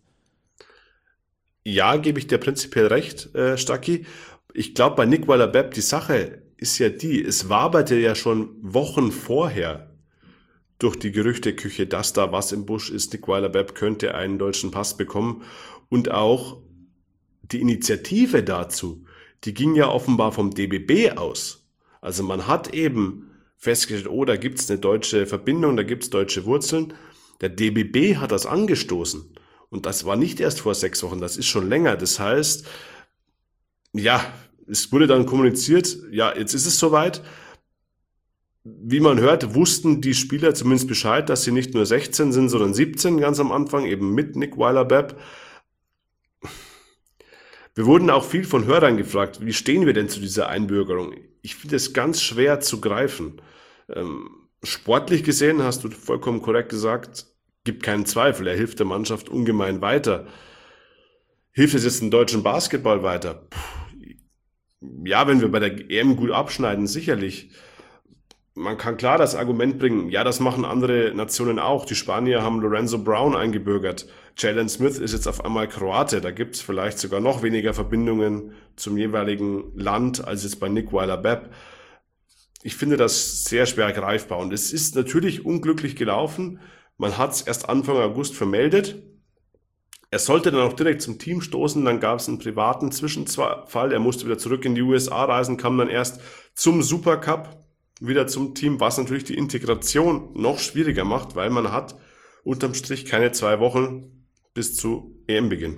Ja, gebe ich dir prinzipiell recht, äh, Stacki. Ich glaube, bei Nick Weiler-Babb, die Sache ist ja die, es waberte ja schon Wochen vorher durch die Gerüchteküche, dass da was im Busch ist. Nick Weiler-Babb könnte einen deutschen Pass bekommen und auch die Initiative dazu, die ging ja offenbar vom D B B aus. Also man hat eben festgestellt, oh, da gibt's eine deutsche Verbindung, da gibt's deutsche Wurzeln. Der D B B hat das angestoßen. Und das war nicht erst vor sechs Wochen, das ist schon länger. Das heißt, ja, es wurde dann kommuniziert, ja, jetzt ist es soweit. Wie man hört, wussten die Spieler zumindest Bescheid, dass sie nicht nur sechzehn sind, sondern siebzehn ganz am Anfang, eben mit Nick Weiler-Babb. Wir wurden auch viel von Hörern gefragt, wie stehen wir denn zu dieser Einbürgerung? Ich finde es ganz schwer zu greifen. Ähm, sportlich gesehen, hast du vollkommen korrekt gesagt, gibt keinen Zweifel, er hilft der Mannschaft ungemein weiter. Hilft es jetzt dem deutschen Basketball weiter? Puh, ja, wenn wir bei der E M gut abschneiden, sicherlich. Man kann klar das Argument bringen, ja, das machen andere Nationen auch. Die Spanier haben Lorenzo Brown eingebürgert. Jalen Smith ist jetzt auf einmal Kroate. Da gibt es vielleicht sogar noch weniger Verbindungen zum jeweiligen Land als jetzt bei Nick Weiler-Bepp. Ich finde das sehr schwer greifbar. Und es ist natürlich unglücklich gelaufen. Man hat es erst Anfang August vermeldet. Er sollte dann auch direkt zum Team stoßen. Dann gab es einen privaten Zwischenfall. Er musste wieder zurück in die U S A reisen, kam dann erst zum Supercup wieder zum Team, was natürlich die Integration noch schwieriger macht, weil man hat unterm Strich keine zwei Wochen bis zu E M-Beginn.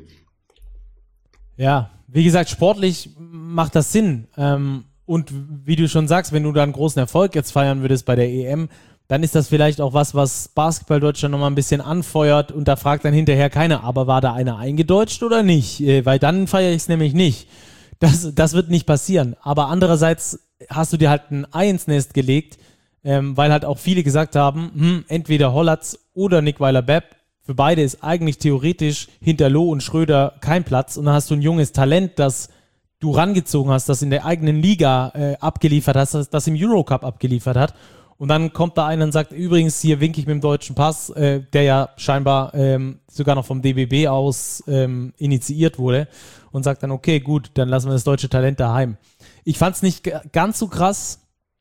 Ja, wie gesagt, sportlich macht das Sinn. Ähm, und wie du schon sagst, wenn du da einen großen Erfolg jetzt feiern würdest bei der E M, dann ist das vielleicht auch was, was Basketball Deutschland nochmal ein bisschen anfeuert und da fragt dann hinterher keiner, aber war da einer eingedeutscht oder nicht? Äh, weil dann feiere ich es nämlich nicht. Das, das wird nicht passieren. Aber andererseits hast du dir halt ein Ei ins Nest gelegt, ähm, weil halt auch viele gesagt haben, hm, entweder Hollatz oder Nick Weiler-Bepp. Für beide ist eigentlich theoretisch hinter Loh und Schröder kein Platz. Und dann hast du ein junges Talent, das du rangezogen hast, das in der eigenen Liga äh, abgeliefert hast, das, das im Eurocup abgeliefert hat. Und dann kommt da einer und sagt, übrigens, hier winke ich mit dem deutschen Pass, äh, der ja scheinbar ähm, sogar noch vom D B B aus ähm, initiiert wurde und sagt dann, okay, gut, dann lassen wir das deutsche Talent daheim. Ich fand es nicht g- ganz so krass,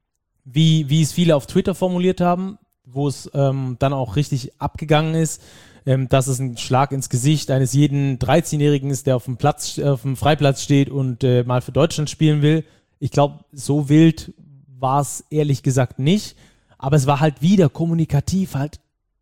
wie, wie es viele auf Twitter formuliert haben, wo es ähm, dann auch richtig abgegangen ist, ähm, dass es ein Schlag ins Gesicht eines jeden dreizehnjährigen ist, der auf dem Platz, auf dem Freiplatz steht und äh, mal für Deutschland spielen will. Ich glaube, so wild war es ehrlich gesagt nicht, aber es war halt wieder kommunikativ halt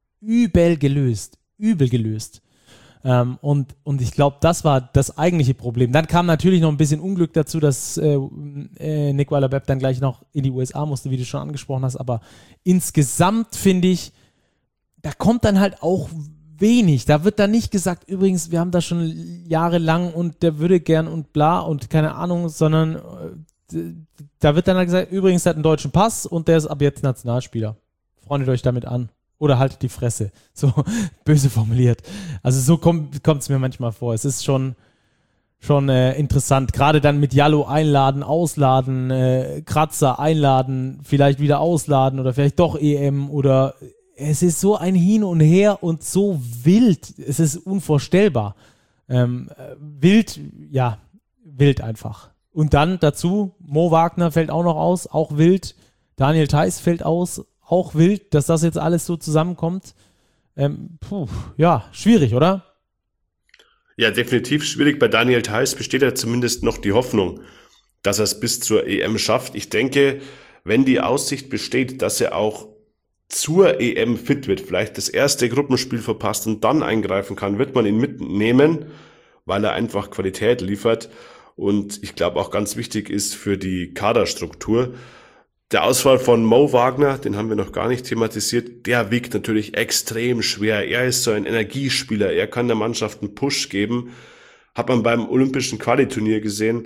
übel gelöst, übel gelöst. Ähm, und, und ich glaube, das war das eigentliche Problem. Dann kam natürlich noch ein bisschen Unglück dazu, dass äh, äh, Nick Weiler-Bepp dann gleich noch in die U S A musste, wie du schon angesprochen hast, aber insgesamt finde ich, da kommt dann halt auch wenig. Da wird dann nicht gesagt, übrigens, wir haben das schon jahrelang und der würde gern und bla und keine Ahnung, sondern äh, da wird dann halt gesagt, übrigens, der hat einen deutschen Pass und der ist ab jetzt Nationalspieler. Freundet euch damit an. Oder haltet die Fresse. So böse formuliert. Also so kommt es mir manchmal vor. Es ist schon, schon äh, interessant. Gerade dann mit Jallo einladen, ausladen, äh, Kratzer einladen, vielleicht wieder ausladen oder vielleicht doch E M oder es ist so ein Hin und Her und so wild. Es ist unvorstellbar. Ähm, äh, wild, ja, wild einfach. Und dann dazu, Mo Wagner fällt auch noch aus, auch wild. Daniel Theis fällt aus, auch wild, dass das jetzt alles so zusammenkommt. Ähm, puh, ja, schwierig, oder? Ja, definitiv schwierig. Bei Daniel Theis besteht ja zumindest noch die Hoffnung, dass er es bis zur E M schafft. Ich denke, wenn die Aussicht besteht, dass er auch zur E M fit wird, vielleicht das erste Gruppenspiel verpasst und dann eingreifen kann, wird man ihn mitnehmen, weil er einfach Qualität liefert. Und ich glaube auch ganz wichtig ist für die Kaderstruktur. Der Ausfall von Mo Wagner, den haben wir noch gar nicht thematisiert, der wiegt natürlich extrem schwer. Er ist so ein Energiespieler, er kann der Mannschaft einen Push geben. Hat man beim Olympischen Quali-Turnier gesehen.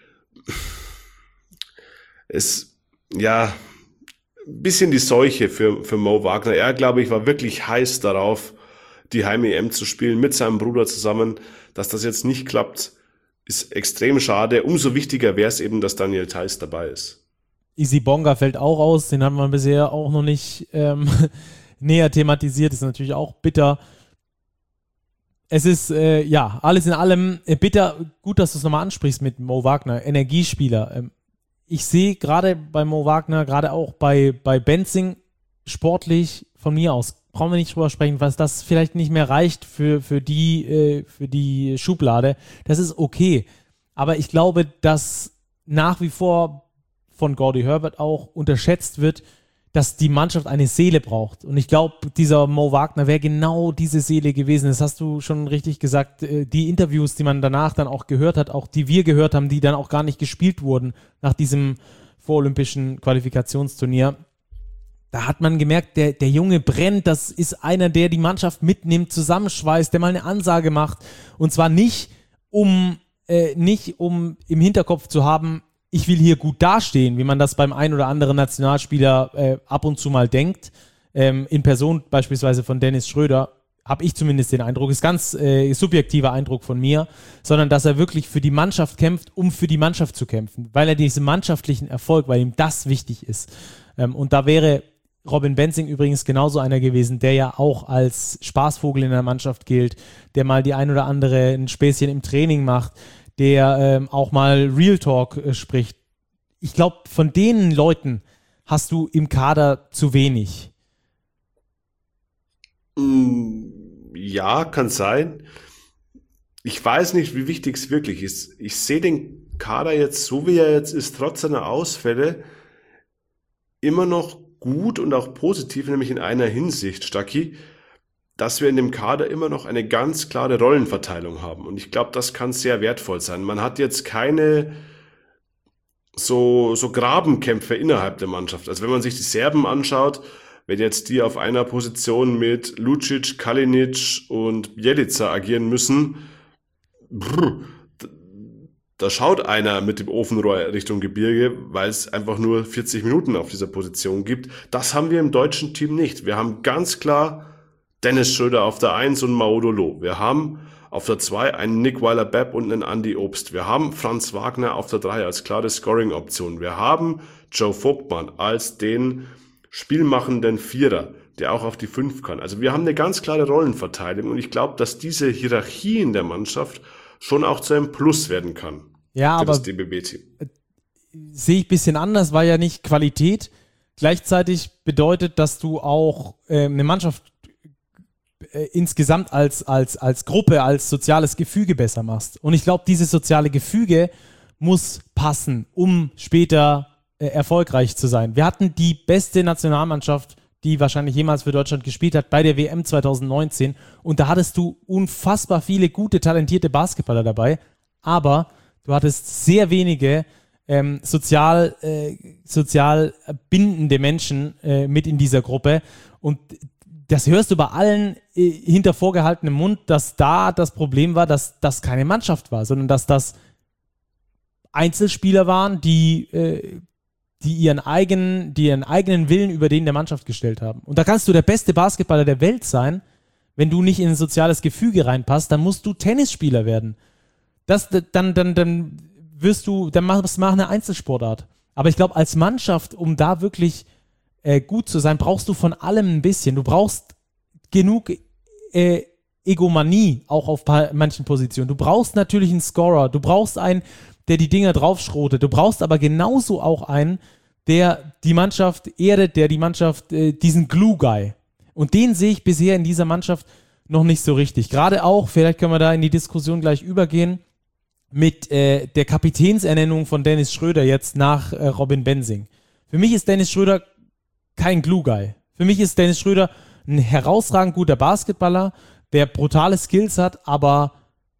Es, ja, ein bisschen die Seuche für, für Mo Wagner. Er, glaube ich, war wirklich heiß darauf, die Heim-E M zu spielen mit seinem Bruder zusammen. Dass das jetzt nicht klappt, ist extrem schade. Umso wichtiger wäre es eben, dass Daniel Theis dabei ist. Easy Bonga fällt auch aus, den haben wir bisher auch noch nicht ähm, näher thematisiert, ist natürlich auch bitter. Es ist, äh, ja, alles in allem äh, bitter, gut, dass du es nochmal ansprichst mit Mo Wagner, Energiespieler. Ähm, ich sehe gerade bei Mo Wagner, gerade auch bei, bei Benzing, sportlich von mir aus, brauchen wir nicht drüber sprechen, was das vielleicht nicht mehr reicht für, für, die, äh, für die Schublade. Das ist okay, aber ich glaube, dass nach wie vor von Gordy Herbert auch unterschätzt wird, dass die Mannschaft eine Seele braucht. Und ich glaube, dieser Mo Wagner wäre genau diese Seele gewesen. Das hast du schon richtig gesagt. Die Interviews, die man danach dann auch gehört hat, auch die wir gehört haben, die dann auch gar nicht gespielt wurden nach diesem vorolympischen Qualifikationsturnier, da hat man gemerkt, der, der Junge brennt. Das ist einer, der die Mannschaft mitnimmt, zusammenschweißt, der mal eine Ansage macht. Und zwar nicht, um, äh, nicht um im Hinterkopf zu haben, ich will hier gut dastehen, wie man das beim ein oder anderen Nationalspieler äh, ab und zu mal denkt. Ähm, in Person beispielsweise von Dennis Schröder habe ich zumindest den Eindruck, ist ganz äh, subjektiver Eindruck von mir, sondern dass er wirklich für die Mannschaft kämpft, um für die Mannschaft zu kämpfen, weil er diesen mannschaftlichen Erfolg, weil ihm das wichtig ist. Ähm, und da wäre Robin Benzing übrigens genauso einer gewesen, der ja auch als Spaßvogel in der Mannschaft gilt, der mal die ein oder andere ein Späßchen im Training macht, der ähm, auch mal Real Talk äh, spricht. Ich glaube, von den Leuten hast du im Kader zu wenig. Ja, kann sein. Ich weiß nicht, wie wichtig es wirklich ist. Ich sehe den Kader jetzt, so wie er jetzt ist, trotz seiner Ausfälle, immer noch gut und auch positiv, nämlich in einer Hinsicht, Stacki, dass wir in dem Kader immer noch eine ganz klare Rollenverteilung haben. Und ich glaube, das kann sehr wertvoll sein. Man hat jetzt keine so, so Grabenkämpfe innerhalb der Mannschaft. Also wenn man sich die Serben anschaut, wenn jetzt die auf einer Position mit Lucic, Kalinic und Bjelica agieren müssen, brr, da schaut einer mit dem Ofenrohr Richtung Gebirge, weil es einfach nur vierzig Minuten auf dieser Position gibt. Das haben wir im deutschen Team nicht. Wir haben ganz klar Dennis Schröder auf der eins und Maodo Loh. Wir haben auf der zwei einen Nick Weiler-Bepp und einen Andy Obst. Wir haben Franz Wagner auf der drei als klare Scoring-Option. Wir haben Joe Vogtmann als den spielmachenden Vierer, der auch auf die fünf kann. Also wir haben eine ganz klare Rollenverteilung und ich glaube, dass diese Hierarchie in der Mannschaft schon auch zu einem Plus werden kann. Ja, für aber das D B B-Team. Sehe ich ein bisschen anders, weil ja nicht Qualität gleichzeitig bedeutet, dass du auch äh, eine Mannschaft äh, insgesamt als, als, als Gruppe, als soziales Gefüge besser machst. Und ich glaube, dieses soziale Gefüge muss passen, um später äh, erfolgreich zu sein. Wir hatten die beste Nationalmannschaft, die wahrscheinlich jemals für Deutschland gespielt hat, bei der W M zwanzig neunzehn. Und da hattest du unfassbar viele gute, talentierte Basketballer dabei, aber du hattest sehr wenige ähm, sozial, äh, sozial bindende Menschen äh, mit in dieser Gruppe. Und das hörst du bei allen äh, hinter vorgehaltenem Mund, dass da das Problem war, dass das keine Mannschaft war, sondern dass das Einzelspieler waren, die äh, die ihren eigenen, die ihren eigenen Willen über den der Mannschaft gestellt haben. Und da kannst du der beste Basketballer der Welt sein, wenn du nicht in ein soziales Gefüge reinpasst, dann musst du Tennisspieler werden. Das, dann, dann, dann wirst du, dann machst du eine Einzelsportart. Aber ich glaube, als Mannschaft, um da wirklich äh, gut zu sein, brauchst du von allem ein bisschen. Du brauchst genug äh, Egomanie, auch auf pa- manchen Positionen. Du brauchst natürlich einen Scorer, du brauchst einen, der die Dinger draufschrotet. Du brauchst aber genauso auch einen, der die Mannschaft erdet, der die Mannschaft, äh, diesen Glue-Guy. Und den sehe ich bisher in dieser Mannschaft noch nicht so richtig. Gerade auch, vielleicht können wir da in die Diskussion gleich übergehen, mit äh, der Kapitänsernennung von Dennis Schröder jetzt nach äh, Robin Benzing. Für mich ist Dennis Schröder kein Glue-Guy. Für mich ist Dennis Schröder ein herausragend guter Basketballer, der brutale Skills hat, aber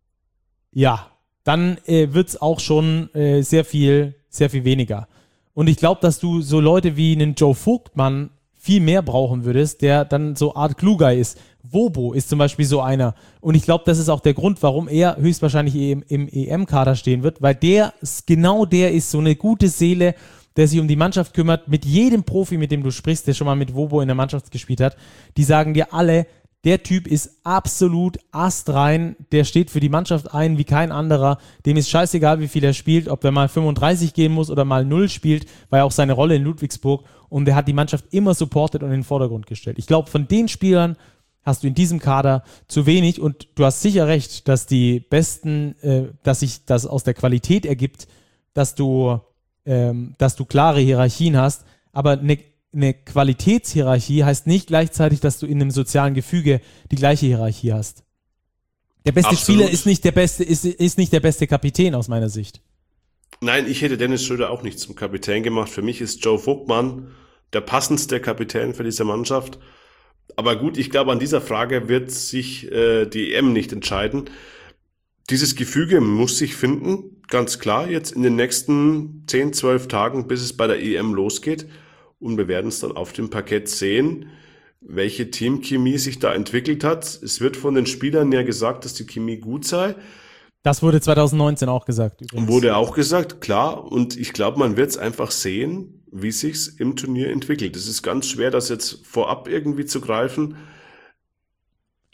ja, dann äh, wird es auch schon äh, sehr viel, sehr viel weniger. Und ich glaube, dass du so Leute wie einen Joe Vogtmann viel mehr brauchen würdest, der dann so Art Glue-Guy ist. Wobo ist zum Beispiel so einer. Und ich glaube, das ist auch der Grund, warum er höchstwahrscheinlich im, im E M-Kader stehen wird, weil der, genau der ist so eine gute Seele, der sich um die Mannschaft kümmert. Mit jedem Profi, mit dem du sprichst, der schon mal mit Wobo in der Mannschaft gespielt hat, die sagen dir alle, der Typ ist absolut astrein, der steht für die Mannschaft ein wie kein anderer, dem ist scheißegal, wie viel er spielt, ob er mal fünfunddreißig gehen muss oder mal null spielt, war ja auch seine Rolle in Ludwigsburg und der hat die Mannschaft immer supportet und in den Vordergrund gestellt. Ich glaube, von den Spielern hast du in diesem Kader zu wenig und du hast sicher recht, dass die besten, äh, dass sich das aus der Qualität ergibt, dass du, ähm, dass du klare Hierarchien hast, aber eine Eine Qualitätshierarchie heißt nicht gleichzeitig, dass du in einem sozialen Gefüge die gleiche Hierarchie hast. Der beste Absolut. Spieler ist nicht der beste, ist, ist nicht der beste Kapitän aus meiner Sicht. Nein, ich hätte Dennis Schröder auch nicht zum Kapitän gemacht. Für mich ist Joe Vogtmann der passendste Kapitän für diese Mannschaft. Aber gut, ich glaube, an dieser Frage wird sich äh, die E M nicht entscheiden. Dieses Gefüge muss sich finden, ganz klar, jetzt in den nächsten zehn, zwölf Tagen, bis es bei der E M losgeht. Und wir werden es dann auf dem Parkett sehen, welche Teamchemie sich da entwickelt hat. Es wird von den Spielern ja gesagt, dass die Chemie gut sei. Das wurde zwanzig neunzehn auch gesagt. Übrigens. Wurde auch gesagt, klar. Und ich glaube, man wird es einfach sehen, wie sich's im Turnier entwickelt. Es ist ganz schwer, das jetzt vorab irgendwie zu greifen.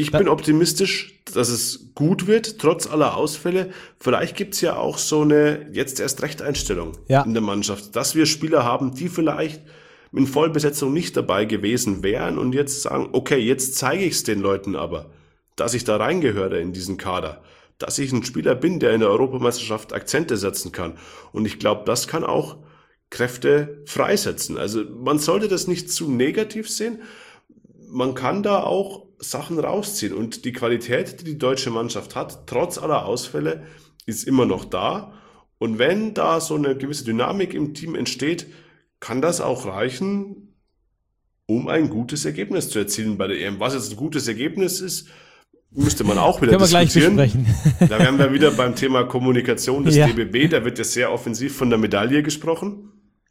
Ich bin optimistisch, dass es gut wird, trotz aller Ausfälle. Vielleicht gibt's ja auch so eine jetzt erst recht Einstellung ja. in der Mannschaft, dass wir Spieler haben, die vielleicht in Vollbesetzung nicht dabei gewesen wären und jetzt sagen, okay, jetzt zeige ich es den Leuten aber, dass ich da reingehöre in diesen Kader, dass ich ein Spieler bin, der in der Europameisterschaft Akzente setzen kann. Und ich glaube, das kann auch Kräfte freisetzen. Also man sollte das nicht zu negativ sehen. Man kann da auch Sachen rausziehen und die Qualität, die die deutsche Mannschaft hat, trotz aller Ausfälle, ist immer noch da. Und wenn da so eine gewisse Dynamik im Team entsteht, kann das auch reichen, um ein gutes Ergebnis zu erzielen bei der E M. Was jetzt ein gutes Ergebnis ist, müsste man auch wieder Können wir diskutieren. Gleich besprechen. Da wären wir wieder beim Thema Kommunikation des ja. D B B. Da wird ja sehr offensiv von der Medaille gesprochen.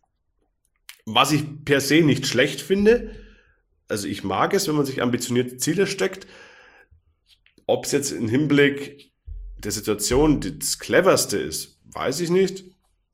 Was ich per se nicht schlecht finde, also ich mag es, wenn man sich ambitionierte Ziele steckt. Ob es jetzt im Hinblick der Situation das Cleverste ist, weiß ich nicht.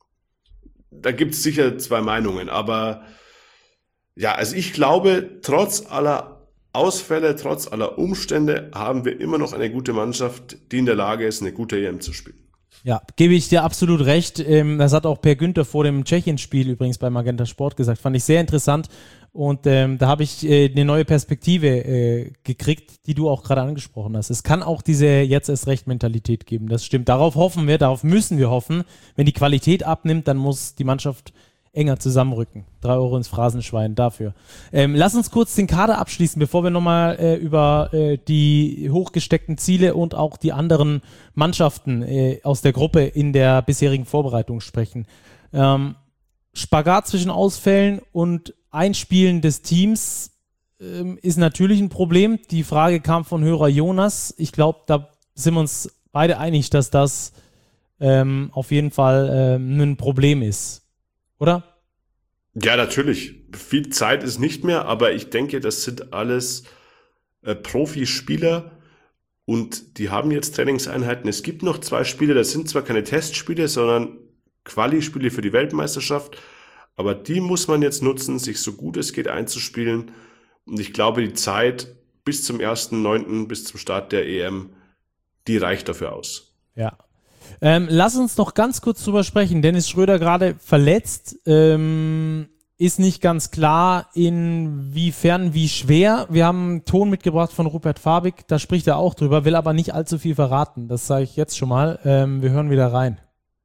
Da gibt es sicher zwei Meinungen. Aber ja, also ich glaube, trotz aller Ausfälle, trotz aller Umstände haben wir immer noch eine gute Mannschaft, die in der Lage ist, eine gute E M zu spielen. Ja, gebe ich dir absolut recht. Das hat auch Per Günther vor dem Tschechien-Spiel übrigens bei Magenta Sport gesagt. Fand ich sehr interessant. Und ähm, da habe ich äh, eine neue Perspektive äh, gekriegt, die du auch gerade angesprochen hast. Es kann auch diese jetzt erst recht Mentalität geben. Das stimmt. Darauf hoffen wir, darauf müssen wir hoffen. Wenn die Qualität abnimmt, dann muss die Mannschaft enger zusammenrücken. Drei Euro ins Phrasenschwein dafür. Ähm, lass uns kurz den Kader abschließen, bevor wir nochmal äh, über äh, die hochgesteckten Ziele und auch die anderen Mannschaften äh, aus der Gruppe in der bisherigen Vorbereitung sprechen. Ähm, Spagat zwischen Ausfällen und Einspielen des Teams ähm, ist natürlich ein Problem. Die Frage kam von Hörer Jonas. Ich glaube, da sind wir uns beide einig, dass das ähm, auf jeden Fall ähm, ein Problem ist. Oder? Ja, natürlich. Viel Zeit ist nicht mehr, aber ich denke, das sind alles äh, Profispieler und die haben jetzt Trainingseinheiten. Es gibt noch zwei Spiele, das sind zwar keine Testspiele, sondern Quali-Spiele für die Weltmeisterschaft, aber die muss man jetzt nutzen, sich so gut es geht einzuspielen. Und ich glaube, die Zeit bis zum ersten neunten, bis zum Start der E M, die reicht dafür aus. Ja. Ähm, lass uns noch ganz kurz drüber sprechen. Dennis Schröder gerade verletzt. Ähm, ist nicht ganz klar, inwiefern, wie schwer. Wir haben einen Ton mitgebracht von Rupert Fabig. Da spricht er auch drüber, will aber nicht allzu viel verraten. Das sage ich jetzt schon mal. Ähm, wir hören wieder rein.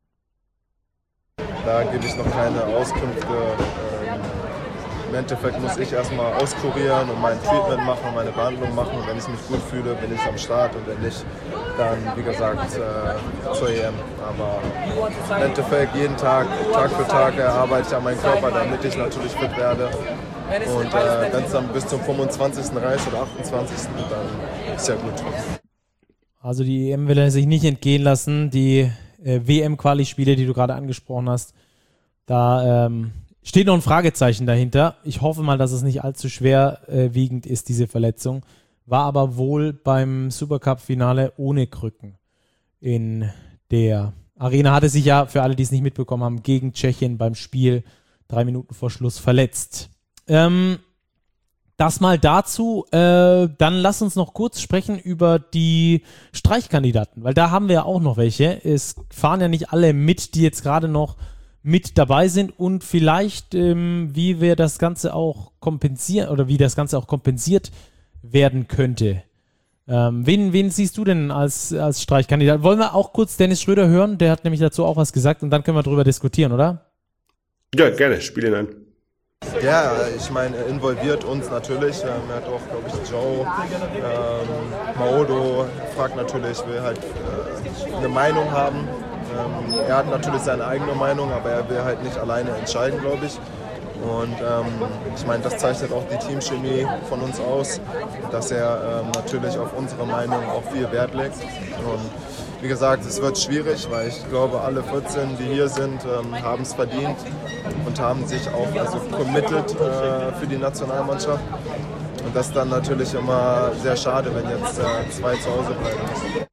Da gebe ich noch keine Auskünfte. Ähm, Im Endeffekt muss ich erstmal auskurieren und mein Treatment machen, meine Behandlung machen. Wenn ich mich gut fühle, bin ich am Start und wenn nicht, dann, wie gesagt, äh, zur E M. Aber im Endeffekt jeden Tag, Tag für Tag arbeite ich an meinem Körper, damit ich natürlich fit werde. Und äh, wenn es dann bis zum fünfundzwanzigsten reicht oder achtundzwanzigsten dann ist ja gut. Also die E M will er sich nicht entgehen lassen. Die äh, W M-Quali-Spiele, die du gerade angesprochen hast, da ähm, steht noch ein Fragezeichen dahinter. Ich hoffe mal, dass es nicht allzu schwerwiegend äh, ist, diese Verletzung. War aber wohl beim Supercup-Finale ohne Krücken in der Arena. Hatte sich ja, für alle, die es nicht mitbekommen haben, gegen Tschechien beim Spiel drei Minuten vor Schluss verletzt. Ähm, das mal dazu. Äh, dann lass uns noch kurz sprechen über die Streichkandidaten, weil da haben wir ja auch noch welche. Es fahren ja nicht alle mit, die jetzt gerade noch mit dabei sind und vielleicht, ähm, wie wir das Ganze auch kompensieren oder wie das Ganze auch kompensiert werden könnte. Ähm, wen, wen siehst du denn als, als Streichkandidat? Wollen wir auch kurz Dennis Schröder hören? Der hat nämlich dazu auch was gesagt und dann können wir drüber diskutieren, oder? Ja, gerne. Spiel ihn ein. Ja, ich meine, er involviert uns natürlich. Ähm, er hat auch, glaube ich, Joe, ähm, Maodo fragt natürlich, will halt äh, eine Meinung haben. Ähm, er hat natürlich seine eigene Meinung, aber er will halt nicht alleine entscheiden, glaube ich. Und ähm, ich meine, das zeichnet auch die Teamchemie von uns aus, dass er ähm, natürlich auf unsere Meinung auch viel Wert legt. Und wie gesagt, es wird schwierig, weil ich glaube, alle vierzehn, die hier sind, ähm, haben es verdient und haben sich auch also committed äh, für die Nationalmannschaft. Und das ist dann natürlich immer sehr schade, wenn jetzt äh, zwei zu Hause bleiben müssen.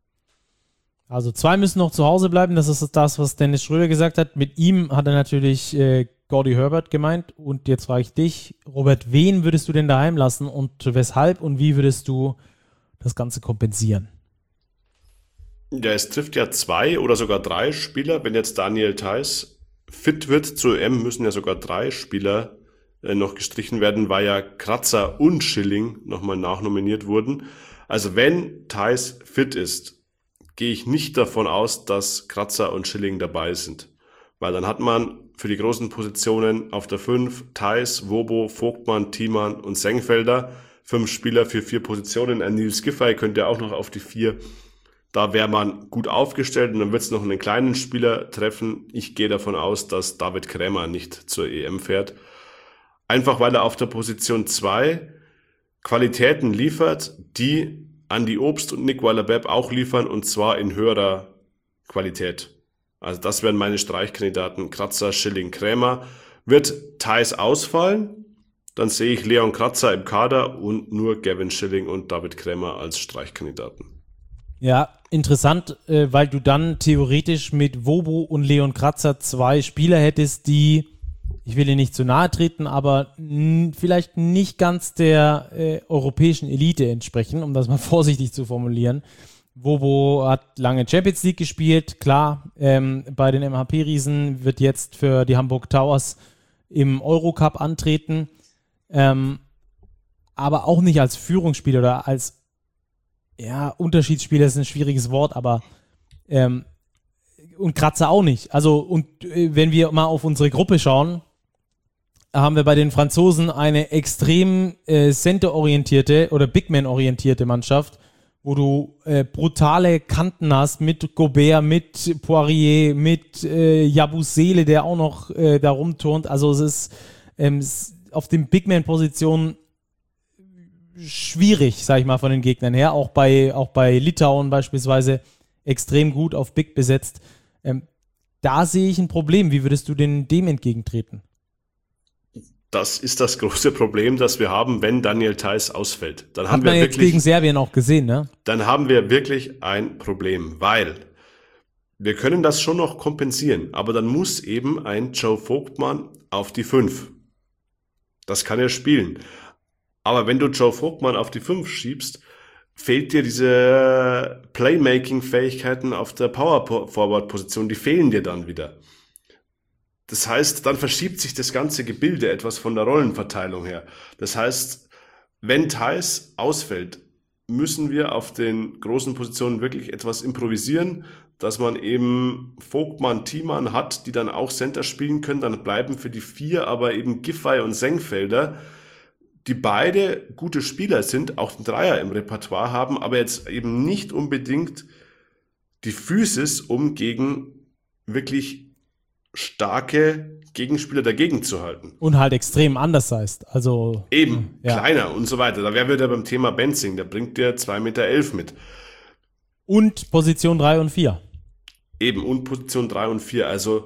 Also zwei müssen noch zu Hause bleiben, das ist das, was Dennis Schröder gesagt hat. Mit ihm hat er natürlich äh, Gordy Herbert gemeint. Und jetzt frage ich dich, Robert, wen würdest du denn daheim lassen und weshalb und wie würdest du das Ganze kompensieren? Ja, es trifft ja zwei oder sogar drei Spieler. Wenn jetzt Daniel Theis fit wird zur E M, müssen ja sogar drei Spieler äh, noch gestrichen werden, weil ja Kratzer und Schilling nochmal nachnominiert wurden. Also wenn Theis fit ist, gehe ich nicht davon aus, dass Kratzer und Schilling dabei sind. Weil dann hat man für die großen Positionen auf der fünf Theis, Wobo, Vogtmann, Thiemann und Sengfelder. Fünf Spieler für vier Positionen. Ein Nils Giffey könnte auch noch auf die vier. Da wäre man gut aufgestellt und dann wird es noch einen kleinen Spieler treffen. Ich gehe davon aus, dass David Krämer nicht zur E M fährt. Einfach weil er auf der Position zwei Qualitäten liefert, die Andi Obst und Nick Weiler-Bepp auch liefern, und zwar in höherer Qualität. Also das wären meine Streichkandidaten: Kratzer, Schilling, Krämer. Wird Theis ausfallen, dann sehe ich Leon Kratzer im Kader und nur Gavin Schilling und David Krämer als Streichkandidaten. Ja, interessant, äh, weil du dann theoretisch mit Wobo und Leon Kratzer zwei Spieler hättest, die, ich will ihnen nicht zu nahe treten, aber n- vielleicht nicht ganz der äh, europäischen Elite entsprechen, um das mal vorsichtig zu formulieren. Wobo hat lange Champions League gespielt, klar, ähm, bei den M H P-Riesen, wird jetzt für die Hamburg Towers im Eurocup antreten, ähm, aber auch nicht als Führungsspieler oder als, ja, Unterschiedsspieler ist ein schwieriges Wort, aber ähm, und Kratzer auch nicht. Also, und äh, wenn wir mal auf unsere Gruppe schauen, haben wir bei den Franzosen eine extrem äh, center-orientierte oder Bigman-orientierte Mannschaft, wo du äh, brutale Kanten hast mit Gobert, mit Poirier, mit äh, Yabusele, der auch noch äh, da rumturnt. Also es ist ähm, auf den Bigman-Positionen schwierig, sag ich mal, von den Gegnern her. Auch bei, auch bei Litauen beispielsweise extrem gut auf Big besetzt. Ähm, da sehe ich ein Problem. Wie würdest du denn dem entgegentreten? Das ist das große Problem, das wir haben, wenn Daniel Theis ausfällt. Dann Hat haben man wir jetzt wirklich, gegen Serbien auch gesehen, ne? Dann haben wir wirklich ein Problem, weil wir können das schon noch kompensieren, aber dann muss eben ein Joe Vogtmann auf die fünf. Das kann er spielen. Aber wenn du Joe Vogtmann auf die fünf schiebst, fehlt dir diese Playmaking-Fähigkeiten auf der Power-Forward-Position, die fehlen dir dann wieder. Das heißt, dann verschiebt sich das ganze Gebilde etwas von der Rollenverteilung her. Das heißt, wenn Theis ausfällt, müssen wir auf den großen Positionen wirklich etwas improvisieren, dass man eben Vogtmann, Thiemann hat, die dann auch Center spielen können. Dann bleiben für die vier aber eben Giffey und Sengfelder, die beide gute Spieler sind, auch den Dreier im Repertoire haben, aber jetzt eben nicht unbedingt die Physis, um gegen wirklich starke Gegenspieler dagegen zu halten. Und halt extrem anders heißt. Also Eben, ja. Kleiner und so weiter. Da wären wir wieder beim Thema Benzing, der bringt dir zwei Meter elf mit. Und Position drei und vier. Eben, und Position drei und vier. Also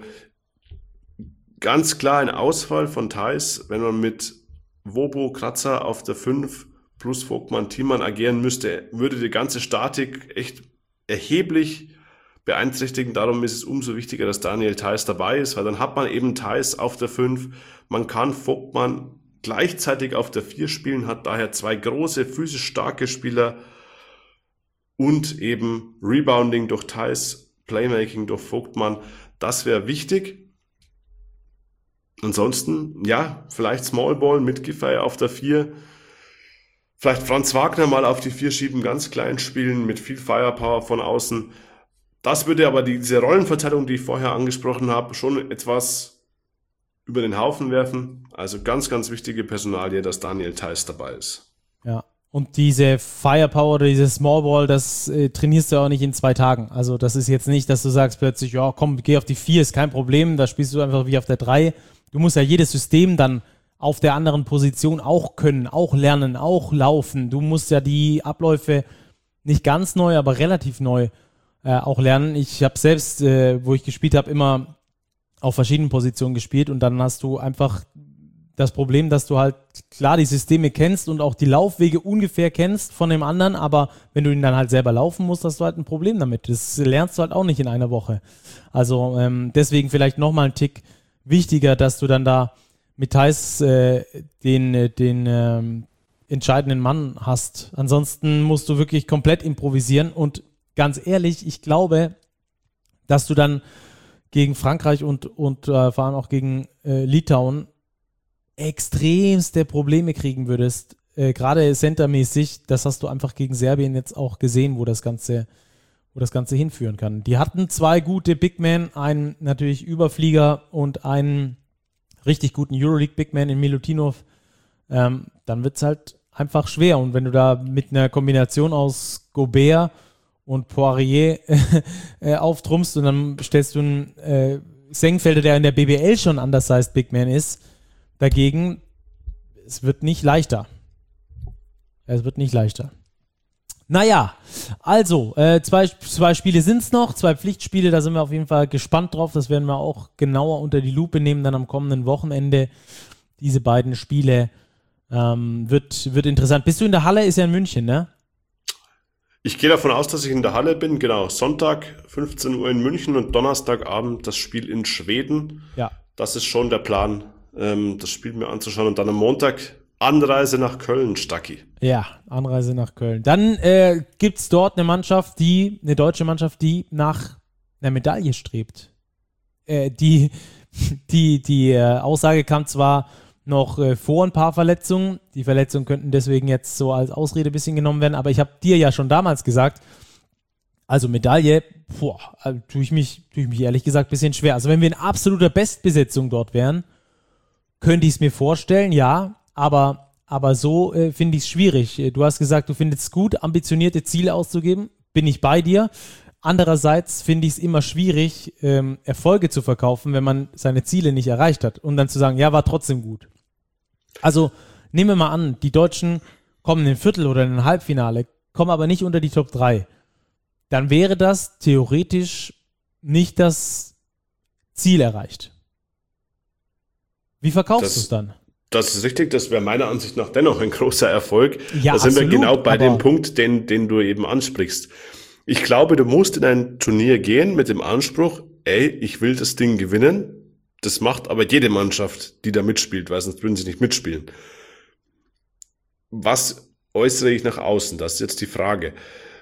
ganz klar ein Ausfall von Theis, wenn man mit Wobo, Kratzer auf der fünf plus Vogtmann, Thiemann agieren müsste, würde die ganze Statik echt erheblich beeinträchtigen. Darum ist es umso wichtiger, dass Daniel Theis dabei ist, weil dann hat man eben Theis auf der fünf. Man kann Vogtmann gleichzeitig auf der vier spielen, hat daher zwei große, physisch starke Spieler und eben Rebounding durch Theis, Playmaking durch Vogtmann. Das wäre wichtig. Ansonsten, ja, vielleicht Small Ball mit Giffey auf der vier. Vielleicht Franz Wagner mal auf die vier schieben, ganz klein spielen, mit viel Firepower von außen. Das würde aber diese Rollenverteilung, die ich vorher angesprochen habe, schon etwas über den Haufen werfen. Also ganz, ganz wichtige Personalie, dass Daniel Theis dabei ist. Ja, und diese Firepower oder diese Small Ball, das äh, trainierst du auch nicht in zwei Tagen. Also das ist jetzt nicht, dass du sagst plötzlich, ja komm, geh auf die vier, ist kein Problem, da spielst du einfach wie auf der drei. Du musst ja jedes System dann auf der anderen Position auch können, auch lernen, auch laufen. Du musst ja die Abläufe nicht ganz neu, aber relativ neu äh, auch lernen. Ich habe selbst, äh, wo ich gespielt habe, immer auf verschiedenen Positionen gespielt und dann hast du einfach das Problem, dass du halt klar die Systeme kennst und auch die Laufwege ungefähr kennst von dem anderen, aber wenn du ihn dann halt selber laufen musst, hast du halt ein Problem damit. Das lernst du halt auch nicht in einer Woche. Also ähm, deswegen vielleicht nochmal ein Tick wichtiger, dass du dann da mit Theis äh, den, den, ähm, entscheidenden Mann hast. Ansonsten musst du wirklich komplett improvisieren und ganz ehrlich, ich glaube, dass du dann gegen Frankreich und, und äh, vor allem auch gegen äh, Litauen extremste Probleme kriegen würdest, äh, gerade centermäßig. Das hast du einfach gegen Serbien jetzt auch gesehen, wo das Ganze, wo das Ganze hinführen kann. Die hatten zwei gute Big Men, einen natürlich Überflieger und einen richtig guten Euroleague Big Man in Milutinov. Ähm, dann wird es halt einfach schwer. Und wenn du da mit einer Kombination aus Gobert und Poirier äh, auftrumpfst und dann stellst du einen äh, Sengfelder, der in der B B L schon undersized Big Man ist, dagegen, es wird nicht leichter. Es wird nicht leichter. Naja, also, äh, zwei, zwei Spiele sind es noch, zwei Pflichtspiele, da sind wir auf jeden Fall gespannt drauf. Das werden wir auch genauer unter die Lupe nehmen, dann am kommenden Wochenende. Diese beiden Spiele ähm, wird, wird interessant. Bist du in der Halle? Ist ja in München, ne? Ich gehe davon aus, dass ich in der Halle bin, genau. Sonntag, fünfzehn Uhr in München und Donnerstagabend das Spiel in Schweden. Ja. Das ist schon der Plan, ähm, das Spiel mir anzuschauen. Und dann am Montag Anreise nach Köln, Stacki. Ja, Anreise nach Köln. Dann äh, gibt es dort eine Mannschaft, die, eine deutsche Mannschaft, die nach einer Medaille strebt. Äh, die, die, die äh, Aussage kam zwar noch äh, vor ein paar Verletzungen. Die Verletzungen könnten deswegen jetzt so als Ausrede ein bisschen genommen werden, aber ich habe dir ja schon damals gesagt, also Medaille, boah, also tue ich mich, tue ich mich ehrlich gesagt ein bisschen schwer. Also wenn wir in absoluter Bestbesetzung dort wären, könnte ich es mir vorstellen, ja, aber, aber so äh, finde ich es schwierig. Du hast gesagt, du findest es gut, ambitionierte Ziele auszugeben, bin ich bei dir. Andererseits finde ich es immer schwierig, ähm, Erfolge zu verkaufen, wenn man seine Ziele nicht erreicht hat und dann zu sagen, ja, war trotzdem gut. Also nehmen wir mal an, die Deutschen kommen in ein Viertel oder in ein Halbfinale, kommen aber nicht unter die Top drei. Dann wäre das theoretisch nicht das Ziel erreicht. Wie verkaufst du es dann? Das ist richtig, das wäre meiner Ansicht nach dennoch ein großer Erfolg. Ja, da sind absolut, wir genau bei dem Punkt, den, den du eben ansprichst. Ich glaube, du musst in ein Turnier gehen mit dem Anspruch, ey, ich will das Ding gewinnen. Das macht aber jede Mannschaft, die da mitspielt, weil sonst würden sie nicht mitspielen. Was äußere ich nach außen? Das ist jetzt die Frage.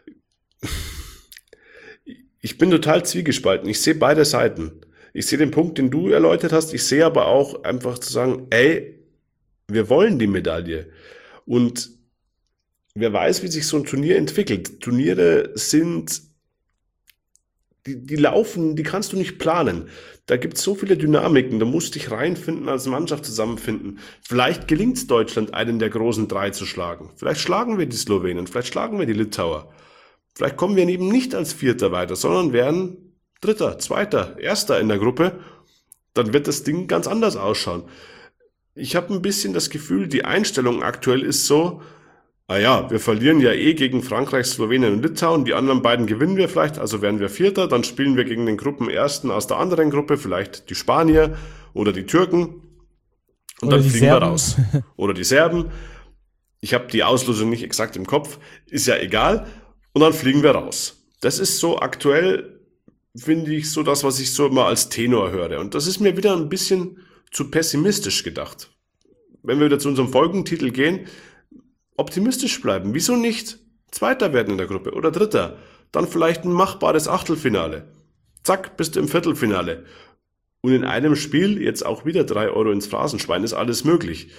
Ich bin total zwiegespalten. Ich sehe beide Seiten. Ich sehe den Punkt, den du erläutert hast. Ich sehe aber auch einfach zu sagen, ey, wir wollen die Medaille. Und wer weiß, wie sich so ein Turnier entwickelt. Turniere sind, die, die laufen, die kannst du nicht planen. Da gibt es so viele Dynamiken, da musst du dich reinfinden, als Mannschaft zusammenfinden. Vielleicht gelingt es Deutschland, einen der großen drei zu schlagen. Vielleicht schlagen wir die Slowenen, vielleicht schlagen wir die Litauer. Vielleicht kommen wir eben nicht als Vierter weiter, sondern werden Dritter, Zweiter, Erster in der Gruppe. Dann wird das Ding ganz anders ausschauen. Ich habe ein bisschen das Gefühl, die Einstellung aktuell ist so, ah ja, wir verlieren ja eh gegen Frankreich, Slowenien und Litauen, die anderen beiden gewinnen wir vielleicht, also werden wir Vierter, dann spielen wir gegen den Gruppenersten aus der anderen Gruppe, vielleicht die Spanier oder die Türken und oder dann fliegen Serben. wir raus. Oder die Serben. Ich habe die Auslosung nicht exakt im Kopf, ist ja egal. Und dann fliegen wir raus. Das ist so aktuell, finde ich, so das, was ich so immer als Tenor höre. Und das ist mir wieder ein bisschen zu pessimistisch gedacht. Wenn wir wieder zu unserem Folgentitel gehen, optimistisch bleiben. Wieso nicht Zweiter werden in der Gruppe oder Dritter? Dann vielleicht ein machbares Achtelfinale. Zack, bist du im Viertelfinale. Und in einem Spiel jetzt auch wieder drei Euro ins Phrasenschwein, ist alles möglich.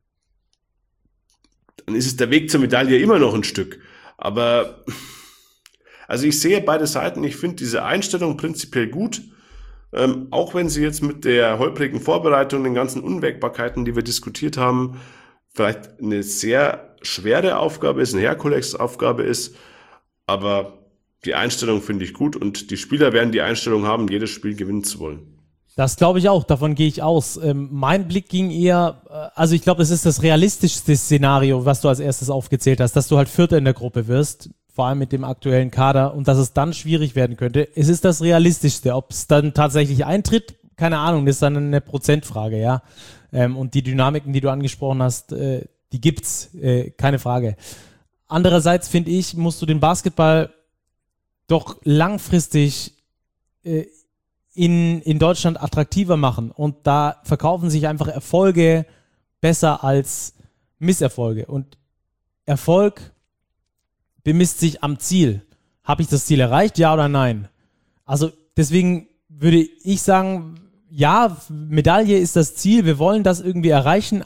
Dann ist es der Weg zur Medaille immer noch ein Stück. Aber, also ich sehe beide Seiten. Ich finde diese Einstellung prinzipiell gut. Ähm, auch wenn sie jetzt mit der holprigen Vorbereitung, den ganzen Unwägbarkeiten, die wir diskutiert haben, vielleicht eine sehr schwere Aufgabe ist, eine Herkulesaufgabe ist, aber die Einstellung finde ich gut und die Spieler werden die Einstellung haben, jedes Spiel gewinnen zu wollen. Das glaube ich auch, davon gehe ich aus. Ähm, mein Blick ging eher, also ich glaube, das ist das realistischste Szenario, was du als erstes aufgezählt hast, dass du halt Vierter in der Gruppe wirst, vor allem mit dem aktuellen Kader und dass es dann schwierig werden könnte. Es ist das Realistischste. Ob es dann tatsächlich eintritt, keine Ahnung, das ist dann eine Prozentfrage, ja. Ähm, und die Dynamiken, die du angesprochen hast, äh, die gibt's, äh, keine Frage. Andererseits finde ich, musst du den Basketball doch langfristig äh, in, in Deutschland attraktiver machen. Und da verkaufen sich einfach Erfolge besser als Misserfolge. Und Erfolg bemisst sich am Ziel. Habe ich das Ziel erreicht, ja oder nein? Also deswegen würde ich sagen, ja, Medaille ist das Ziel, wir wollen das irgendwie erreichen,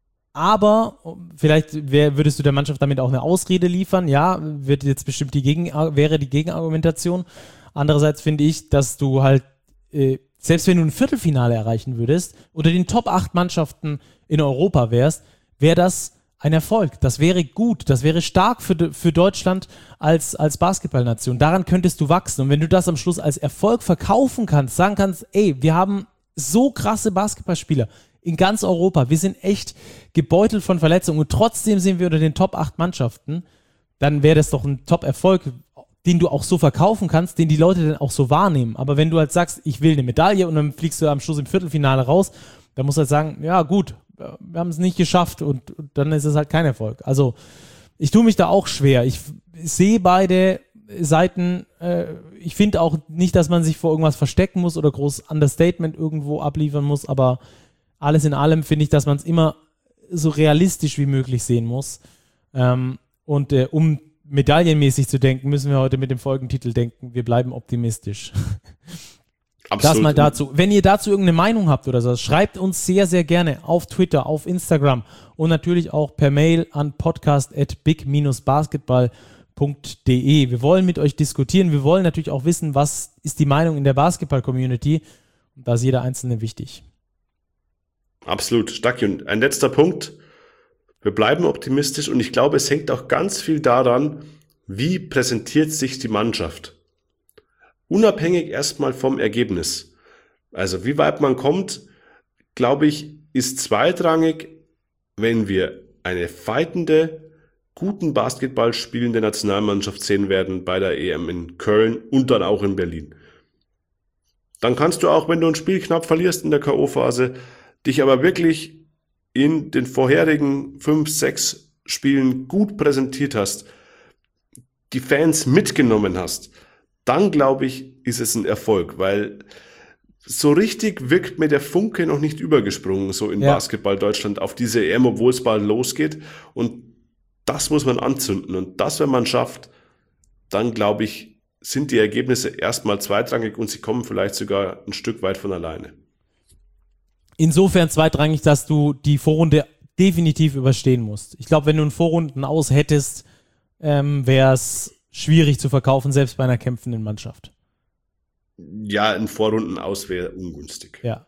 aber vielleicht wär, würdest du der Mannschaft damit auch eine Ausrede liefern, ja, wird jetzt bestimmt die Gegen, wäre die Gegenargumentation. Andererseits finde ich, dass du halt, äh, selbst wenn du ein Viertelfinale erreichen würdest, unter den Top acht Mannschaften in Europa wärst, wäre das ein Erfolg. Das wäre gut, das wäre stark für, für Deutschland als, als Basketballnation. Daran könntest du wachsen. Und wenn du das am Schluss als Erfolg verkaufen kannst, sagen kannst, ey, wir haben so krasse Basketballspieler in ganz Europa, wir sind echt gebeutelt von Verletzungen und trotzdem sind wir unter den Top acht Mannschaften, dann wäre das doch ein Top-Erfolg, den du auch so verkaufen kannst, den die Leute dann auch so wahrnehmen. Aber wenn du halt sagst, ich will eine Medaille und dann fliegst du am Schluss im Viertelfinale raus, dann musst du halt sagen, ja gut, wir haben es nicht geschafft und, und dann ist es halt kein Erfolg. Also ich tue mich da auch schwer. Ich sehe beide Seiten. Äh, ich finde auch nicht, dass man sich vor irgendwas verstecken muss oder groß Understatement irgendwo abliefern muss, aber alles in allem finde ich, dass man es immer so realistisch wie möglich sehen muss. Ähm, und äh, um medaillenmäßig zu denken, müssen wir heute mit dem Folgentitel denken, wir bleiben optimistisch. Absolut. Das mal dazu. Wenn ihr dazu irgendeine Meinung habt oder so, schreibt uns sehr, sehr gerne auf Twitter, auf Instagram und natürlich auch per Mail an podcast at big dash basketball punkt de. Wir wollen mit euch diskutieren. Wir wollen natürlich auch wissen, was ist die Meinung in der Basketball-Community. Und da ist jeder Einzelne wichtig. Absolut. Stacki. Und ein letzter Punkt. Wir bleiben optimistisch und ich glaube, es hängt auch ganz viel daran, wie präsentiert sich die Mannschaft. Unabhängig erstmal vom Ergebnis. Also wie weit man kommt, glaube ich, ist zweitrangig, wenn wir eine fightende, guten Basketball spielende Nationalmannschaft sehen werden bei der E M in Köln und dann auch in Berlin. Dann kannst du auch, wenn du ein Spiel knapp verlierst in der K O-Phase, dich aber wirklich in den vorherigen fünf, sechs Spielen gut präsentiert hast, die Fans mitgenommen hast, dann glaube ich, ist es ein Erfolg, weil so richtig wirkt mir der Funke noch nicht übergesprungen, so in ja. Basketball Deutschland auf diese E M, obwohl es bald losgeht. Und das muss man anzünden. Und das, wenn man schafft, dann glaube ich, sind die Ergebnisse erstmal zweitrangig und sie kommen vielleicht sogar ein Stück weit von alleine. Insofern zweitrangig, dass du die Vorrunde definitiv überstehen musst. Ich glaube, wenn du einen Vorrunden aus hättest, ähm, wäre es schwierig zu verkaufen, selbst bei einer kämpfenden Mannschaft. Ja, ein Vorrunden aus wäre ungünstig. Ja.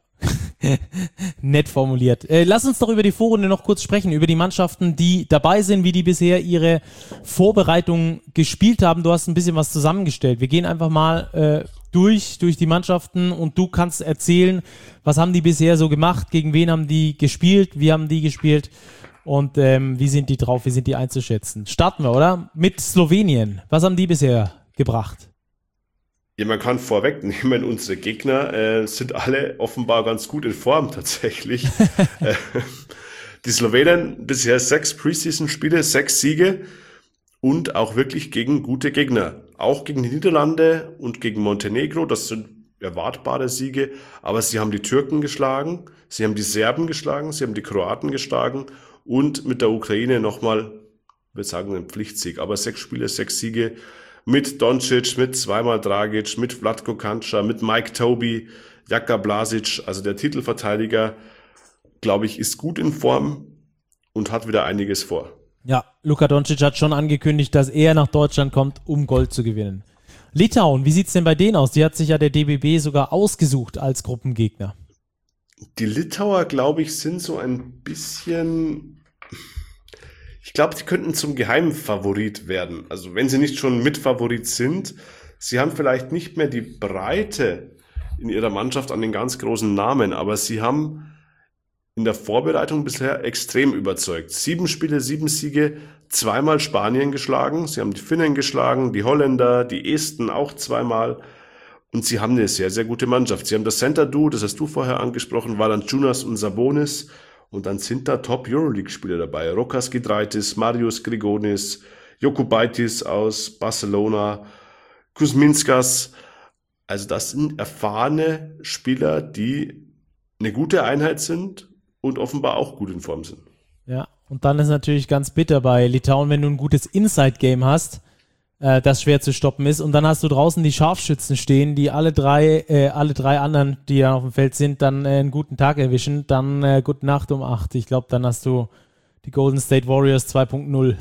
Nett formuliert. Äh, lass uns doch über die Vorrunde noch kurz sprechen, über die Mannschaften, die dabei sind, wie die bisher ihre Vorbereitung gespielt haben. Du hast ein bisschen was zusammengestellt. Wir gehen einfach mal äh, durch, durch die Mannschaften und du kannst erzählen, was haben die bisher so gemacht, gegen wen haben die gespielt, wie haben die gespielt und ähm, wie sind die drauf, wie sind die einzuschätzen. Starten wir, oder? Mit Slowenien. Was haben die bisher gebracht? Ja, man kann vorwegnehmen, unsere Gegner äh, sind alle offenbar ganz gut in Form tatsächlich. äh, die Slowenen bisher sechs Preseason-Spiele, sechs Siege und auch wirklich gegen gute Gegner. Auch gegen die Niederlande und gegen Montenegro, das sind erwartbare Siege, aber sie haben die Türken geschlagen, sie haben die Serben geschlagen, sie haben die Kroaten geschlagen und mit der Ukraine nochmal, ich würde sagen, ein Pflichtsieg, aber sechs Spiele, sechs Siege mit Doncic, mit zweimal Dragic, mit Vlatko Kanča, mit Mike Tobey, Jaka Blasic, also der Titelverteidiger, glaube ich, ist gut in Form und hat wieder einiges vor. Ja, Luka Doncic hat schon angekündigt, dass er nach Deutschland kommt, um Gold zu gewinnen. Litauen, wie sieht's denn bei denen aus? Die hat sich ja der D B B sogar ausgesucht als Gruppengegner. Die Litauer, glaube ich, sind so ein bisschen... Ich glaube, die könnten zum Geheimfavorit werden. Also wenn sie nicht schon Mitfavorit sind, sie haben vielleicht nicht mehr die Breite in ihrer Mannschaft an den ganz großen Namen, aber sie haben in der Vorbereitung bisher extrem überzeugt. Sieben Spiele, sieben Siege, zweimal Spanien geschlagen. Sie haben die Finnen geschlagen, die Holländer, die Esten auch zweimal. Und sie haben eine sehr, sehr gute Mannschaft. Sie haben das Center-Duo, das hast du vorher angesprochen, Valanciunas und Sabonis. Und dann sind da Top-Euroleague-Spieler dabei. Rokas Giedraitis, Marius Grigonis, Jokubaitis aus Barcelona, Kuzminskas. Also das sind erfahrene Spieler, die eine gute Einheit sind und offenbar auch gut in Form sind. Ja, Und dann ist natürlich ganz bitter bei Litauen, wenn du ein gutes Inside-Game hast, äh, das schwer zu stoppen ist. Und dann hast du draußen die Scharfschützen stehen, die alle drei, äh, alle drei anderen, die ja auf dem Feld sind, dann äh, einen guten Tag erwischen. Dann äh, gute Nacht um acht. Ich glaube, dann hast du die Golden State Warriors zwei Punkt null.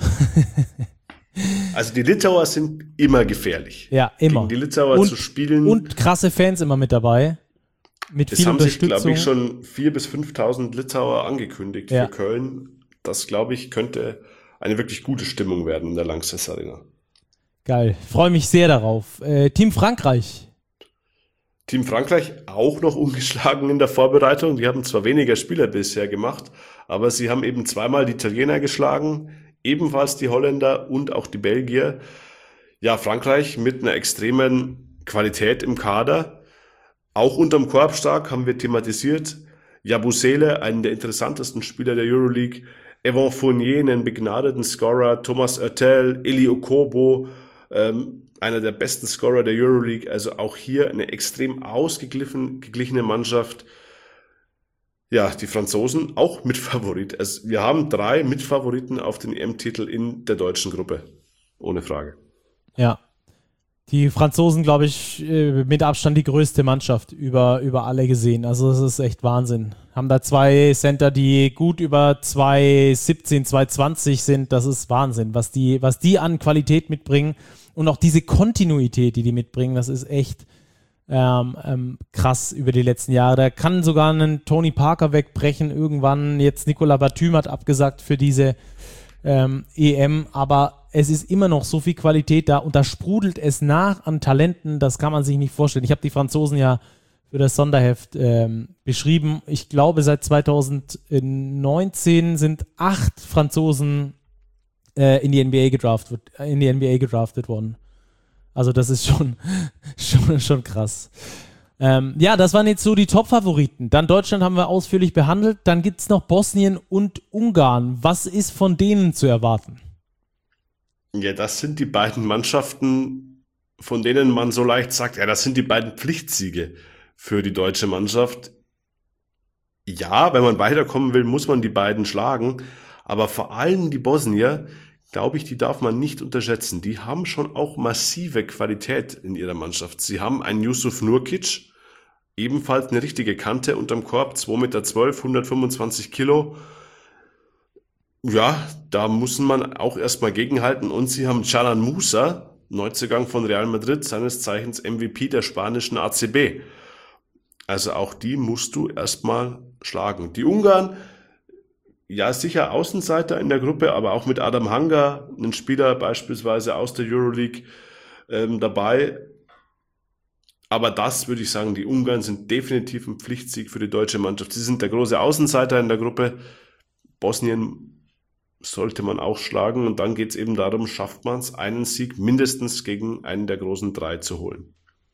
Also die Litauer sind immer gefährlich. Ja, immer. Gegen die Litauer und, zu spielen. Und krasse Fans immer mit dabei. Mit es viel haben sich, Unterstützung. glaube ich, schon viertausend bis fünftausend Litauer angekündigt ja. für Köln. Das, glaube ich, könnte eine wirklich gute Stimmung werden in der Lanxess Arena. Geil. Freue mich sehr darauf. Äh, Team Frankreich. Team Frankreich auch noch ungeschlagen in der Vorbereitung. Die haben zwar weniger Spieler bisher gemacht, aber sie haben eben zweimal die Italiener geschlagen, ebenfalls die Holländer und auch die Belgier. Ja, Frankreich mit einer extremen Qualität im Kader. Auch unterm Korb stark, haben wir thematisiert. Yabusele, einen der interessantesten Spieler der Euroleague. Evan Fournier, einen begnadeten Scorer. Thomas Hurtel, Eli Okobo, ähm, einer der besten Scorer der Euroleague. Also auch hier eine extrem ausgeglichene Mannschaft. Ja, die Franzosen auch Mitfavorit. Also wir haben drei Mitfavoriten auf den E M-Titel in der deutschen Gruppe. Ohne Frage. Ja. Die Franzosen, glaube ich, mit Abstand die größte Mannschaft über, über alle gesehen. Also das ist echt Wahnsinn. Haben da zwei Center, die gut über zwei siebzehn, zwei zwanzig sind. Das ist Wahnsinn, was die, was die an Qualität mitbringen. Und auch diese Kontinuität, die die mitbringen, das ist echt ähm, ähm, krass über die letzten Jahre. Da kann sogar einen Tony Parker wegbrechen. Irgendwann, jetzt Nicolas Batum hat abgesagt für diese ähm, E M, aber es ist immer noch so viel Qualität da und da sprudelt es nach an Talenten, das kann man sich nicht vorstellen. Ich habe die Franzosen ja für das Sonderheft ähm, beschrieben. Ich glaube, seit zweitausendneunzehn sind acht Franzosen äh, in die N B A gedraftet, in die N B A gedraftet worden. Also das ist schon, schon, schon krass. Ähm, ja, das waren jetzt so die Top-Favoriten. Dann Deutschland haben wir ausführlich behandelt. Dann gibt es noch Bosnien und Ungarn. Was ist von denen zu erwarten? Ja, das sind die beiden Mannschaften, von denen man so leicht sagt, ja, das sind die beiden Pflichtsiege für die deutsche Mannschaft. Ja, wenn man weiterkommen will, muss man die beiden schlagen. Aber vor allem die Bosnier, glaube ich, die darf man nicht unterschätzen. Die haben schon auch massive Qualität in ihrer Mannschaft. Sie haben einen Yusuf Nurkic, ebenfalls eine richtige Kante unterm Korb, zwei Meter zwölf, hundertfünfundzwanzig Kilo. Ja, da muss man auch erstmal gegenhalten. Und sie haben Çalhan Musa, Neuzugang von Real Madrid, seines Zeichens M V P der spanischen A C B. Also auch die musst du erstmal schlagen. Die Ungarn, ja sicher Außenseiter in der Gruppe, aber auch mit Adam Hanga, einen Spieler beispielsweise aus der Euroleague, ähm, dabei. Aber das würde ich sagen, die Ungarn sind definitiv ein Pflichtsieg für die deutsche Mannschaft. Sie sind der große Außenseiter in der Gruppe. Bosnien sollte man auch schlagen und dann geht es eben darum, schafft man es, einen Sieg mindestens gegen einen der großen drei zu holen.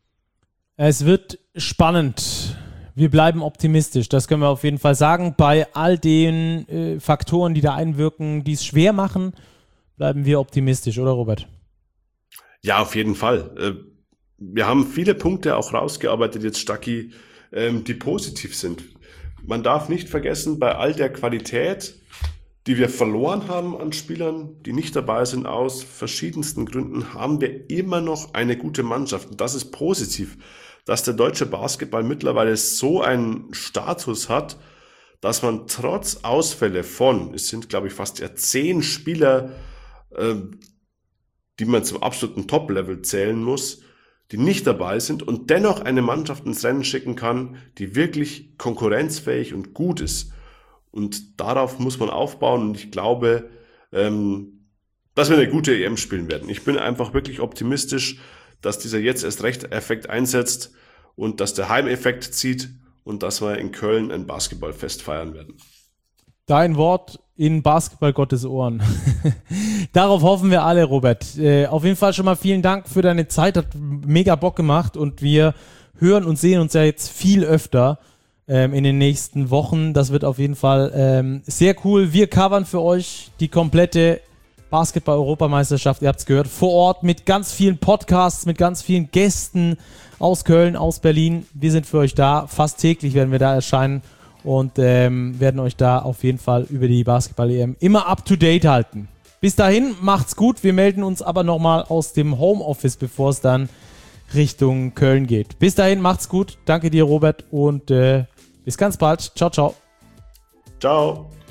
Es wird spannend. Wir bleiben optimistisch, das können wir auf jeden Fall sagen. Bei all den äh, Faktoren, die da einwirken, die es schwer machen, bleiben wir optimistisch, oder Robert? Ja, auf jeden Fall. Wir haben viele Punkte auch rausgearbeitet jetzt, Stacki, die positiv sind. Man darf nicht vergessen, bei all der Qualität, die wir verloren haben an Spielern, die nicht dabei sind, aus verschiedensten Gründen, haben wir immer noch eine gute Mannschaft. Und das ist positiv, dass der deutsche Basketball mittlerweile so einen Status hat, dass man trotz Ausfälle von, es sind glaube ich fast ja zehn Spieler, äh, die man zum absoluten Top-Level zählen muss, die nicht dabei sind und dennoch eine Mannschaft ins Rennen schicken kann, die wirklich konkurrenzfähig und gut ist. Und darauf muss man aufbauen und ich glaube, ähm, dass wir eine gute E M spielen werden. Ich bin einfach wirklich optimistisch, dass dieser jetzt erst recht Effekt einsetzt und dass der Heimeffekt zieht und dass wir in Köln ein Basketballfest feiern werden. Dein Wort in Basketball Gottes Ohren. Darauf hoffen wir alle, Robert. Äh, auf jeden Fall schon mal vielen Dank für deine Zeit, hat mega Bock gemacht und wir hören und sehen uns ja jetzt viel öfter ähm, in den nächsten Wochen. Das wird auf jeden Fall ähm, sehr cool. Wir covern für euch die komplette Basketball-Europameisterschaft, ihr habt es gehört, vor Ort mit ganz vielen Podcasts, mit ganz vielen Gästen aus Köln, aus Berlin. Wir sind für euch da, fast täglich werden wir da erscheinen und ähm, werden euch da auf jeden Fall über die Basketball-E M immer up to date halten. Bis dahin, macht's gut. Wir melden uns aber nochmal aus dem Homeoffice, bevor es dann Richtung Köln geht. Bis dahin, macht's gut. Danke dir, Robert, und äh, bis ganz bald. Ciao, ciao. Ciao.